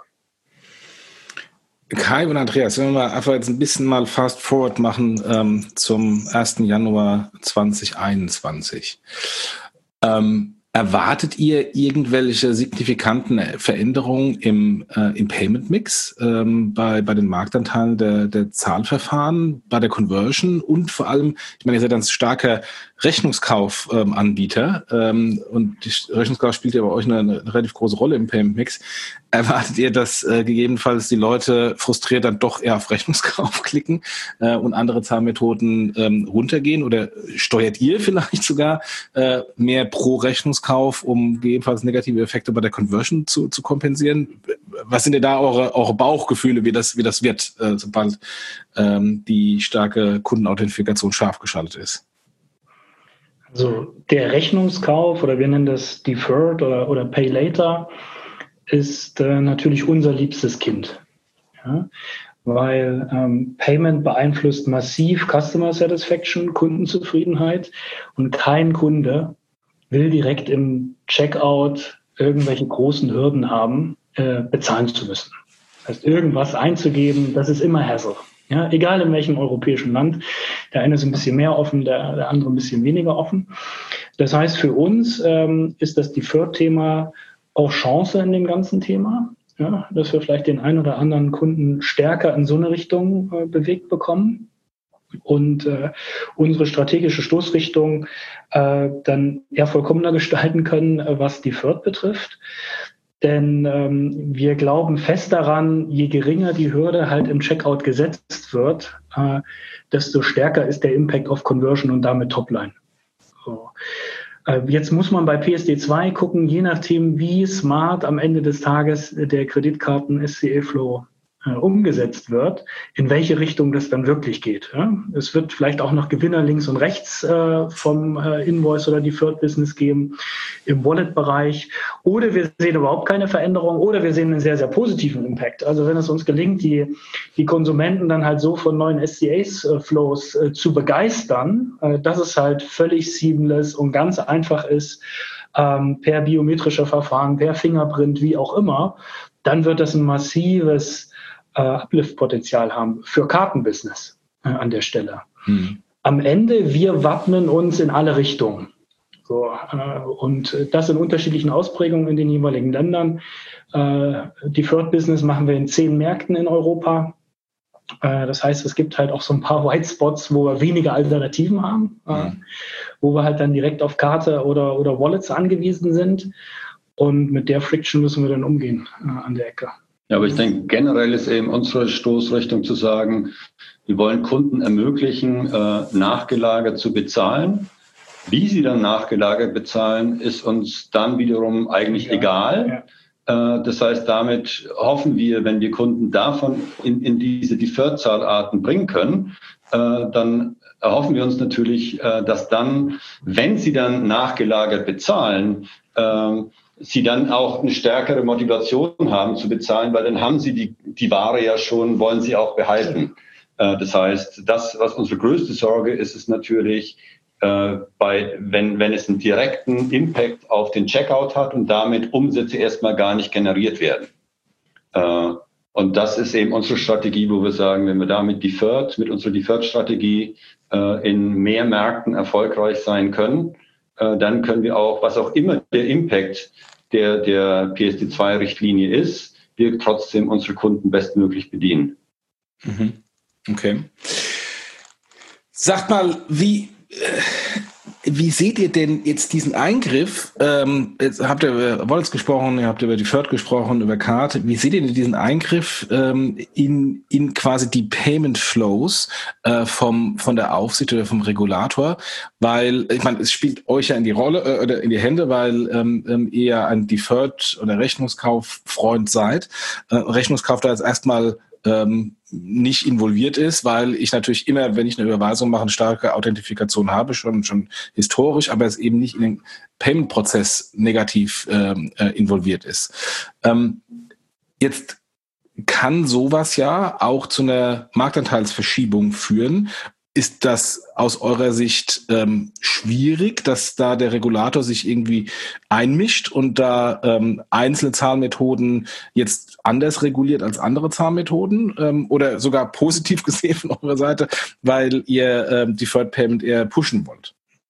Kai und Andreas, wenn wir mal einfach jetzt ein bisschen mal fast forward machen zum 1. Januar 2021. Erwartet ihr irgendwelche signifikanten Veränderungen im Payment-Mix bei den Marktanteilen der Zahlverfahren, bei der Conversion und vor allem, ich meine, ihr seid ein starker Rechnungskauf-Anbieter und Rechnungskauf spielt ja bei euch eine relativ große Rolle im Payment-Mix. Erwartet ihr, dass gegebenenfalls die Leute frustriert dann doch eher auf Rechnungskauf klicken und andere Zahlmethoden runtergehen? Oder steuert ihr vielleicht sogar mehr pro Rechnungskauf, um gegebenenfalls negative Effekte bei der Conversion zu kompensieren? Was sind denn da eure Bauchgefühle, wie das wird, sobald die starke Kundenauthentifikation scharf geschaltet ist? Also der Rechnungskauf, oder wir nennen das Deferred oder Pay Later, ist natürlich unser liebstes Kind. Ja? Weil Payment beeinflusst massiv Customer Satisfaction, Kundenzufriedenheit, und kein Kunde will direkt im Checkout irgendwelche großen Hürden haben, bezahlen zu müssen. Das heißt, irgendwas einzugeben, das ist immer Hassle. Ja, egal in welchem europäischen Land. Der eine ist ein bisschen mehr offen, der andere ein bisschen weniger offen. Das heißt, für uns ist das Deferred-Thema auch Chance in dem ganzen Thema, ja, dass wir vielleicht den einen oder anderen Kunden stärker in so eine Richtung bewegt bekommen und unsere strategische Stoßrichtung dann eher vollkommener gestalten können, was die Fürth betrifft. Denn wir glauben fest daran, je geringer die Hürde halt im Checkout gesetzt wird, desto stärker ist der Impact auf Conversion und damit Topline. So. Jetzt muss man bei PSD2 gucken, je nachdem, wie smart am Ende des Tages der Kreditkarten-SCA-Flow umgesetzt wird, in welche Richtung das dann wirklich geht. Ja? Es wird vielleicht auch noch Gewinner links und rechts vom Invoice oder die Deferred Business geben im Wallet-Bereich. Oder wir sehen überhaupt keine Veränderung oder wir sehen einen sehr, sehr positiven Impact. Also wenn es uns gelingt, die Konsumenten dann halt so von neuen SCA-Flows zu begeistern, dass es halt völlig seamless und ganz einfach ist, per biometrischer Verfahren, per Fingerprint, wie auch immer, dann wird das ein massives Uplift-Potenzial haben für Kartenbusiness an der Stelle. Am Ende, wir wappnen uns in alle Richtungen. So, und das in unterschiedlichen Ausprägungen in den jeweiligen Ländern. Deferred Business machen wir in 10 Märkten in Europa. Das heißt, es gibt halt auch so ein paar White Spots, wo wir weniger Alternativen haben, wo wir halt dann direkt auf Karte oder Wallets angewiesen sind. Und mit der Friction müssen wir dann umgehen an der Ecke. Ja, aber ich denke, generell ist eben unsere Stoßrichtung zu sagen, wir wollen Kunden ermöglichen, nachgelagert zu bezahlen. Wie sie dann nachgelagert bezahlen, ist uns dann wiederum eigentlich egal. Ja. Das heißt, damit hoffen wir, wenn wir Kunden davon in diese Deferred-Zahlarten bringen können, dann erhoffen wir uns natürlich, dass dann, wenn sie dann nachgelagert bezahlen, sie dann auch eine stärkere Motivation haben zu bezahlen, weil dann haben sie die Ware ja schon, wollen sie auch behalten. Das heißt, das, was unsere größte Sorge ist, ist natürlich, wenn es einen direkten Impact auf den Checkout hat und damit Umsätze erstmal gar nicht generiert werden. Und das ist eben unsere Strategie, wo wir sagen, wenn wir da mit unserer Deferred-Strategie in mehr Märkten erfolgreich sein können, dann können wir auch, was auch immer der Impact der PSD2-Richtlinie ist, wir trotzdem unsere Kunden bestmöglich bedienen. Okay. Sagt mal, wie seht ihr denn jetzt diesen Eingriff? Jetzt habt ihr über Wallets gesprochen, ihr habt über Deferred gesprochen, über Karte. Wie seht ihr denn diesen Eingriff in quasi die Payment Flows von der Aufsicht oder vom Regulator? Weil, ich meine, es spielt euch ja in die Rolle oder in die Hände, weil ihr ja ein Deferred oder Rechnungskauffreund seid. Rechnungskauf da jetzt erstmal nicht involviert ist, weil ich natürlich immer, wenn ich eine Überweisung mache, eine starke Authentifikation habe, schon historisch, aber es eben nicht in den Payment-Prozess negativ involviert ist. Jetzt kann sowas ja auch zu einer Marktanteilsverschiebung führen. Ist das aus eurer Sicht schwierig, dass da der Regulator sich irgendwie einmischt und da einzelne Zahlmethoden jetzt anders reguliert als andere Zahlmethoden oder sogar positiv gesehen von eurer Seite, weil ihr Deferred Payment eher pushen wollt?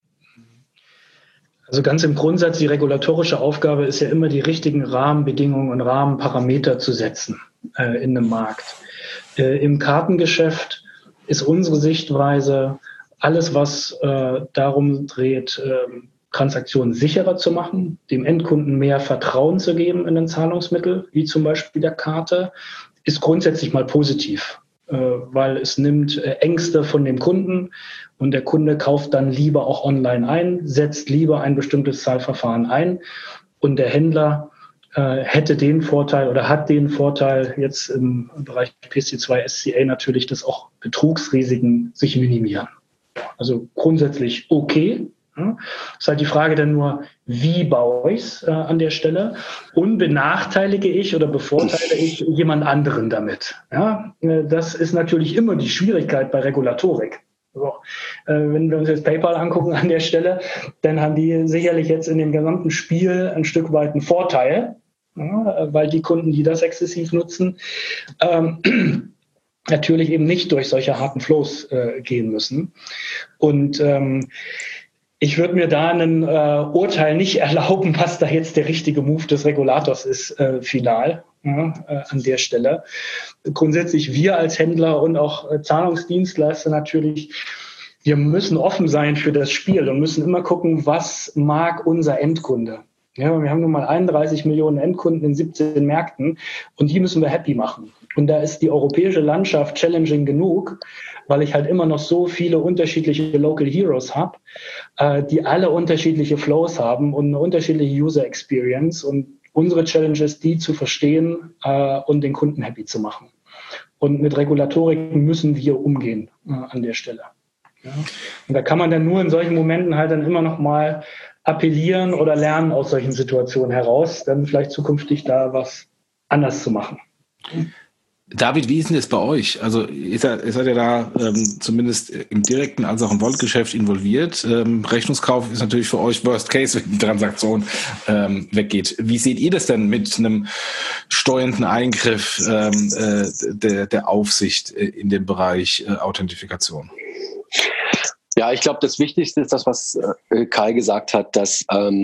Also ganz im Grundsatz, die regulatorische Aufgabe ist ja immer, die richtigen Rahmenbedingungen und Rahmenparameter zu setzen in einem Markt. Im Kartengeschäft ist unsere Sichtweise, alles, was darum dreht, Transaktionen sicherer zu machen, dem Endkunden mehr Vertrauen zu geben in ein Zahlungsmittel, wie zum Beispiel der Karte, ist grundsätzlich mal positiv, weil es nimmt Ängste von dem Kunden und der Kunde kauft dann lieber auch online ein, setzt lieber ein bestimmtes Zahlverfahren ein und der Händler hätte den Vorteil oder hat den Vorteil jetzt im Bereich PSD2 SCA natürlich, dass auch Betrugsrisiken sich minimieren. Also grundsätzlich okay. Ist halt die Frage dann nur, wie baue ich es an der Stelle und benachteilige ich oder bevorteile ich jemand anderen damit? Ja, das ist natürlich immer die Schwierigkeit bei Regulatorik. So. Wenn wir uns jetzt PayPal angucken an der Stelle, dann haben die sicherlich jetzt in dem gesamten Spiel ein Stück weit einen Vorteil, ja, weil die Kunden, die das exzessiv nutzen, natürlich eben nicht durch solche harten Flows gehen müssen. Und ich würde mir da ein Urteil nicht erlauben, was da jetzt der richtige Move des Regulators ist, final. an der Stelle. Grundsätzlich wir als Händler und auch Zahlungsdienstleister natürlich, wir müssen offen sein für das Spiel und müssen immer gucken, was mag unser Endkunde. Ja, wir haben nun mal 31 Millionen Endkunden in 17 Märkten und die müssen wir happy machen. Und da ist die europäische Landschaft challenging genug, weil ich halt immer noch so viele unterschiedliche Local Heroes habe, die alle unterschiedliche Flows haben und eine unterschiedliche User Experience. Und unsere Challenge ist, die zu verstehen und den Kunden happy zu machen. Und mit Regulatorik müssen wir umgehen an der Stelle. Ja. Und da kann man dann nur in solchen Momenten halt dann immer noch mal appellieren oder lernen aus solchen Situationen heraus, dann vielleicht zukünftig da was anders zu machen. David, wie ist denn das bei euch? Also ihr seid ja da zumindest im direkten als auch im Wallet-Geschäft involviert. Rechnungskauf ist natürlich für euch Worst Case, wenn die Transaktion weggeht. Wie seht ihr das denn mit einem steuernden Eingriff der Aufsicht in dem Bereich Authentifikation? Ja, ich glaube, das Wichtigste ist das, was Kai gesagt hat, dass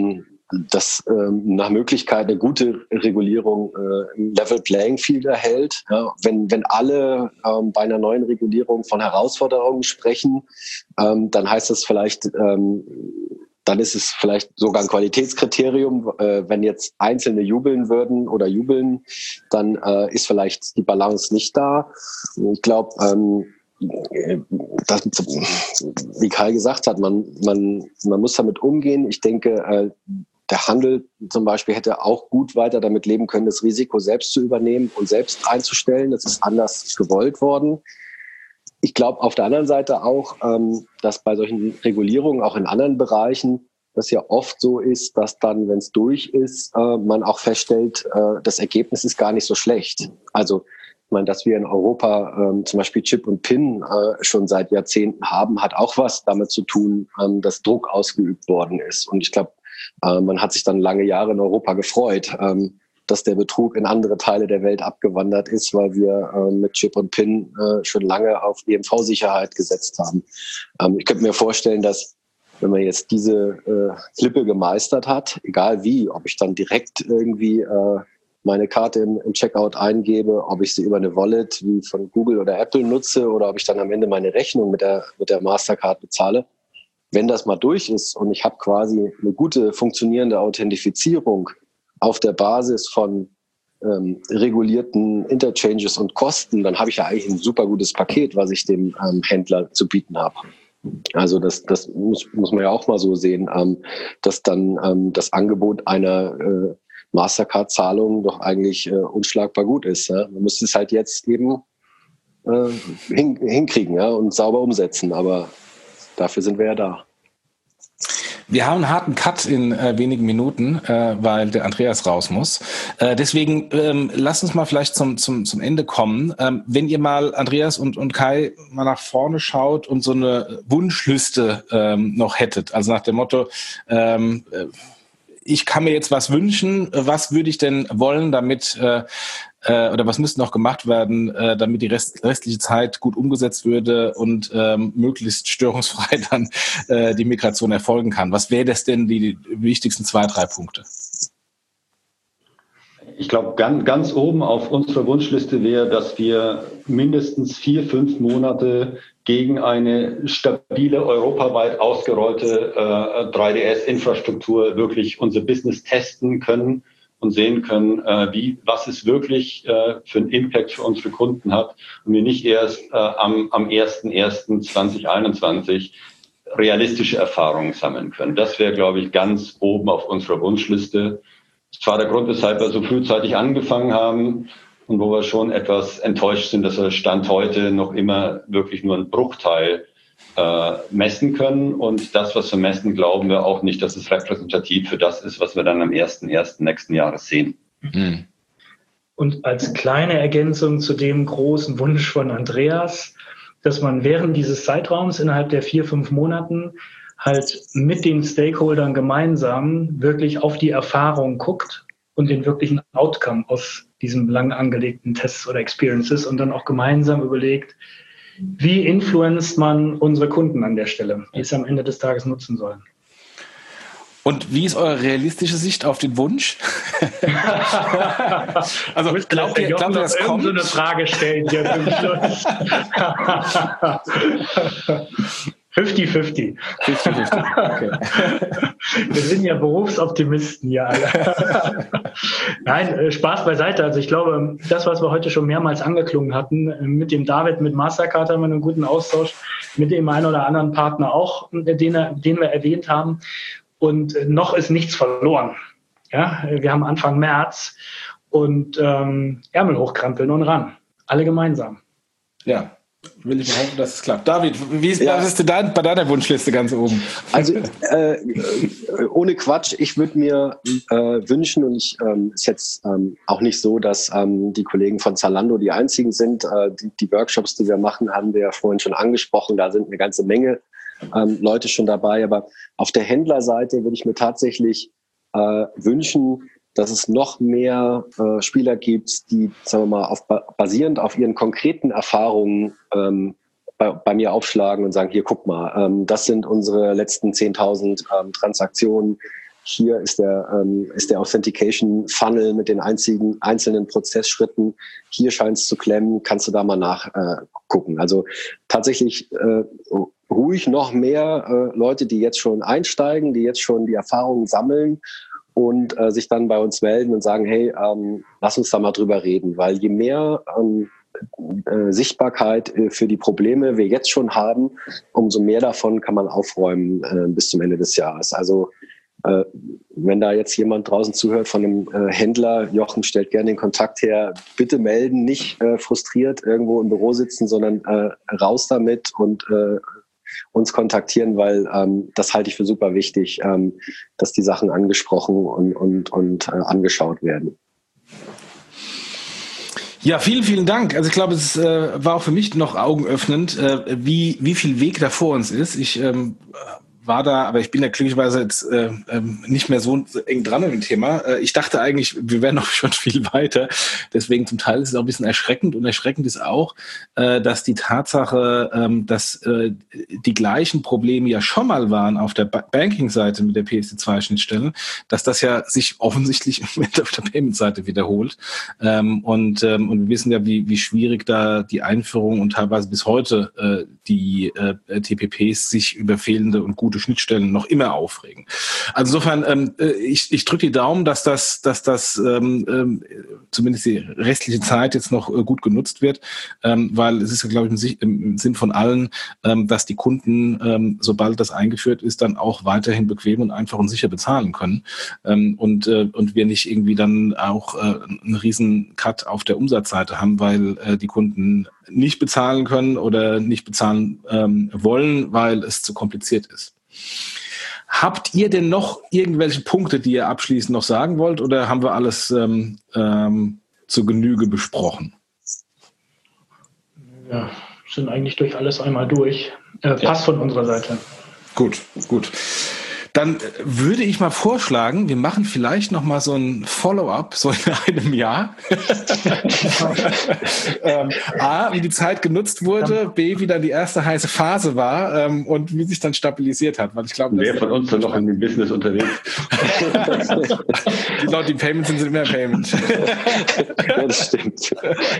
nach Möglichkeit eine gute Regulierung ein Level Playing Field erhält. Ja, wenn alle bei einer neuen Regulierung von Herausforderungen sprechen, dann heißt das vielleicht, dann ist es vielleicht sogar ein Qualitätskriterium. Wenn jetzt Einzelne jubeln würden oder jubeln, dann ist vielleicht die Balance nicht da. Ich glaube, wie Kai gesagt hat, man muss damit umgehen. Ich denke, der Handel zum Beispiel hätte auch gut weiter damit leben können, das Risiko selbst zu übernehmen und selbst einzustellen. Das ist anders gewollt worden. Ich glaube auf der anderen Seite auch, dass bei solchen Regulierungen, auch in anderen Bereichen, das ja oft so ist, dass dann, wenn es durch ist, man auch feststellt, das Ergebnis ist gar nicht so schlecht. Also ich meine, dass wir in Europa zum Beispiel Chip und PIN schon seit Jahrzehnten haben, hat auch was damit zu tun, dass Druck ausgeübt worden ist. Und ich glaube, man hat sich dann lange Jahre in Europa gefreut, dass der Betrug in andere Teile der Welt abgewandert ist, weil wir mit Chip und PIN schon lange auf EMV-Sicherheit gesetzt haben. Ich könnte mir vorstellen, dass wenn man jetzt diese Klippe gemeistert hat, egal wie, ob ich dann direkt irgendwie meine Karte im Checkout eingebe, ob ich sie über eine Wallet wie von Google oder Apple nutze oder ob ich dann am Ende meine Rechnung mit der Mastercard bezahle. Wenn das mal durch ist und ich habe quasi eine gute funktionierende Authentifizierung auf der Basis von regulierten Interchanges und Kosten, dann habe ich ja eigentlich ein super gutes Paket, was ich dem Händler zu bieten habe. Also das muss man ja auch mal so sehen, dass dann das Angebot einer Mastercard-Zahlung doch eigentlich unschlagbar gut ist. Ja? Man muss es halt jetzt eben hinkriegen, ja, und sauber umsetzen, aber dafür sind wir ja da. Wir haben einen harten Cut in wenigen Minuten, weil der Andreas raus muss. Deswegen lasst uns mal vielleicht zum Ende kommen. Wenn ihr mal, Andreas und Kai, mal nach vorne schaut und so eine Wunschliste noch hättet, also nach dem Motto, ich kann mir jetzt was wünschen, was würde ich denn wollen, damit oder was müsste noch gemacht werden, damit die restliche Zeit gut umgesetzt würde und möglichst störungsfrei dann die Migration erfolgen kann. Was wäre das denn die wichtigsten 2-3 Punkte? Ich glaube, ganz oben auf unserer Wunschliste wäre, dass wir mindestens 4-5 Monate gegen eine stabile, europaweit ausgerollte 3DS-Infrastruktur wirklich unser Business testen können und sehen können, was es wirklich für einen Impact für unsere Kunden hat und wir nicht erst am 01.01.2021 realistische Erfahrungen sammeln können. Das wäre, glaube ich, ganz oben auf unserer Wunschliste. Das war der Grund, weshalb wir so frühzeitig angefangen haben und wo wir schon etwas enttäuscht sind, dass wir Stand heute noch immer wirklich nur einen Bruchteil messen können. Und das, was wir messen, glauben wir auch nicht, dass es repräsentativ für das ist, was wir dann am 1.1. nächsten Jahres sehen. Mhm. Und als kleine Ergänzung zu dem großen Wunsch von Andreas, dass man während dieses Zeitraums innerhalb der 4-5 Monaten halt mit den Stakeholdern gemeinsam wirklich auf die Erfahrung guckt und den wirklichen Outcome aus diesem lang angelegten Tests oder Experiences und dann auch gemeinsam überlegt, wie influenzt man unsere Kunden an der Stelle, die es am Ende des Tages nutzen sollen. Und wie ist eure realistische Sicht auf den Wunsch? Also glaubt ihr, das kommt? So eine Frage stellen hier zum Schluss. 50-50. 50-50, okay. Wir sind ja Berufsoptimisten hier alle. Nein, Spaß beiseite. Also ich glaube, das, was wir heute schon mehrmals angeklungen hatten, mit dem David, mit Mastercard haben wir einen guten Austausch, mit dem einen oder anderen Partner auch, den wir erwähnt haben. Und noch ist nichts verloren. Ja, wir haben Anfang März und Ärmel hochkrempeln und ran. Alle gemeinsam. Ja. Will ich hoffen, dass es klappt. David, was ist denn bei deiner Wunschliste ganz oben? Also ohne Quatsch, ich würde mir wünschen, und ich ist jetzt auch nicht so, dass die Kollegen von Zalando die einzigen sind. Die Workshops, die wir machen, haben wir ja vorhin schon angesprochen. Da sind eine ganze Menge Leute schon dabei. Aber auf der Händlerseite würde ich mir tatsächlich wünschen, dass es noch mehr Spieler gibt, die, sagen wir mal, basierend auf ihren konkreten Erfahrungen bei mir aufschlagen und sagen, hier, guck mal, das sind unsere letzten 10.000 Transaktionen. Hier ist der Authentication Funnel mit den einzelnen Prozessschritten. Hier scheint es zu klemmen. Kannst du da mal nachgucken? Also tatsächlich ruhig noch mehr Leute, die jetzt schon einsteigen, die jetzt schon die Erfahrungen sammeln und sich dann bei uns melden und sagen, hey, lass uns da mal drüber reden. Weil je mehr Sichtbarkeit für die Probleme wir jetzt schon haben, umso mehr davon kann man aufräumen bis zum Ende des Jahres. Also wenn da jetzt jemand draußen zuhört von einem Händler, Jochen stellt gerne den Kontakt her, bitte melden, nicht frustriert irgendwo im Büro sitzen, sondern raus damit und uns kontaktieren, weil das halte ich für super wichtig, dass die Sachen angesprochen und angeschaut werden. Ja, vielen, vielen Dank. Also ich glaube, es war auch für mich noch augenöffnend, wie viel Weg da vor uns ist. Ich war da, aber ich bin da glücklicherweise jetzt nicht mehr so eng dran im Thema. Ich dachte eigentlich, wir wären noch schon viel weiter. Deswegen zum Teil ist es auch ein bisschen erschreckend. Und erschreckend ist auch, dass die Tatsache, dass die gleichen Probleme ja schon mal waren auf der Banking-Seite mit der PSD2-Schnittstelle, dass das ja sich offensichtlich im Moment auf der Payment-Seite wiederholt. Und wir wissen ja, wie schwierig da die Einführung und teilweise bis heute die TPPs sich über fehlende und gute Schnittstellen noch immer aufregen. Also insofern, ich drücke die Daumen, dass das zumindest die restliche Zeit jetzt noch gut genutzt wird, weil es ist ja, glaube ich, im Sinn von allen, dass die Kunden, sobald das eingeführt ist, dann auch weiterhin bequem und einfach und sicher bezahlen können und wir nicht irgendwie dann auch einen riesen Cut auf der Umsatzseite haben, weil die Kunden nicht bezahlen können oder nicht bezahlen wollen, weil es zu kompliziert ist. Habt ihr denn noch irgendwelche Punkte, die ihr abschließend noch sagen wollt, oder haben wir alles zur Genüge besprochen? Ja, sind eigentlich durch alles einmal durch. Passt von unserer Seite. Gut. Dann würde ich mal vorschlagen, wir machen vielleicht noch mal so ein Follow-up, so in einem Jahr. A, wie die Zeit genutzt wurde, B, wie dann die erste heiße Phase war und wie sich dann stabilisiert hat. Weil ich glaube, wer von uns dann noch in dem Business unterwegs? Die Leute, die Payment sind immer Payment. Ja, das stimmt.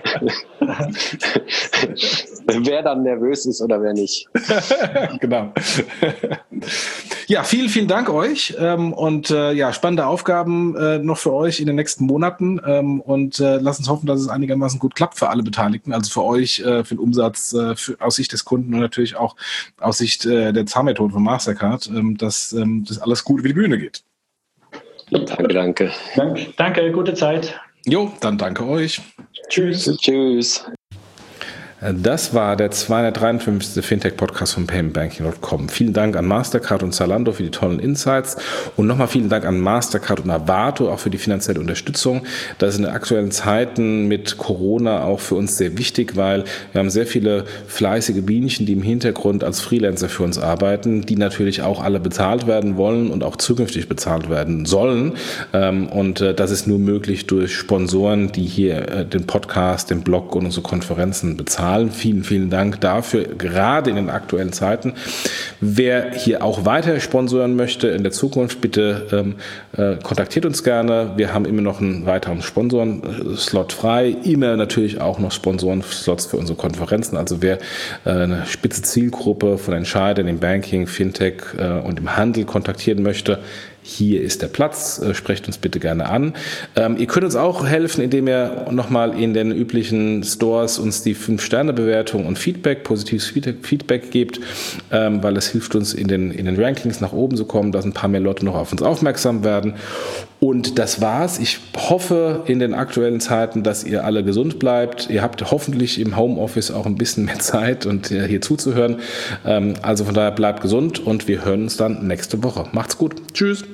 Wer dann nervös ist oder wer nicht. Genau. Ja, vielen, vielen Dank euch und spannende Aufgaben noch für euch in den nächsten Monaten und lasst uns hoffen, dass es einigermaßen gut klappt für alle Beteiligten, also für euch, für den Umsatz, aus Sicht des Kunden und natürlich auch aus Sicht der Zahlmethode von Mastercard, dass das alles gut über die Bühne geht. Danke. Danke, gute Zeit. Jo, dann danke euch. Tschüss. Das war der 253. Fintech-Podcast von paymentbanking.com. Vielen Dank an Mastercard und Zalando für die tollen Insights und nochmal vielen Dank an Mastercard und Avato auch für die finanzielle Unterstützung. Das ist in den aktuellen Zeiten mit Corona auch für uns sehr wichtig, weil wir haben sehr viele fleißige Bienchen, die im Hintergrund als Freelancer für uns arbeiten, die natürlich auch alle bezahlt werden wollen und auch zukünftig bezahlt werden sollen. Und das ist nur möglich durch Sponsoren, die hier den Podcast, den Blog und unsere Konferenzen bezahlen. zahlen. Vielen, vielen Dank dafür, gerade in den aktuellen Zeiten. Wer hier auch weiter sponsoren möchte in der Zukunft, bitte kontaktiert uns gerne. Wir haben immer noch einen weiteren Sponsoren-Slot frei. Immer natürlich auch noch Sponsoren-Slots für unsere Konferenzen. Also wer eine spitze Zielgruppe von Entscheidern im Banking, Fintech und im Handel kontaktieren möchte, hier ist der Platz, sprecht uns bitte gerne an. Ihr könnt uns auch helfen, indem ihr nochmal in den üblichen Stores uns die 5-Sterne-Bewertung und positives Feedback gebt, weil es hilft uns in den Rankings nach oben zu kommen, dass ein paar mehr Leute noch auf uns aufmerksam werden. Und das war's. Ich hoffe in den aktuellen Zeiten, dass ihr alle gesund bleibt. Ihr habt hoffentlich im Homeoffice auch ein bisschen mehr Zeit und hier zuzuhören. Also von daher bleibt gesund und wir hören uns dann nächste Woche. Macht's gut. Tschüss.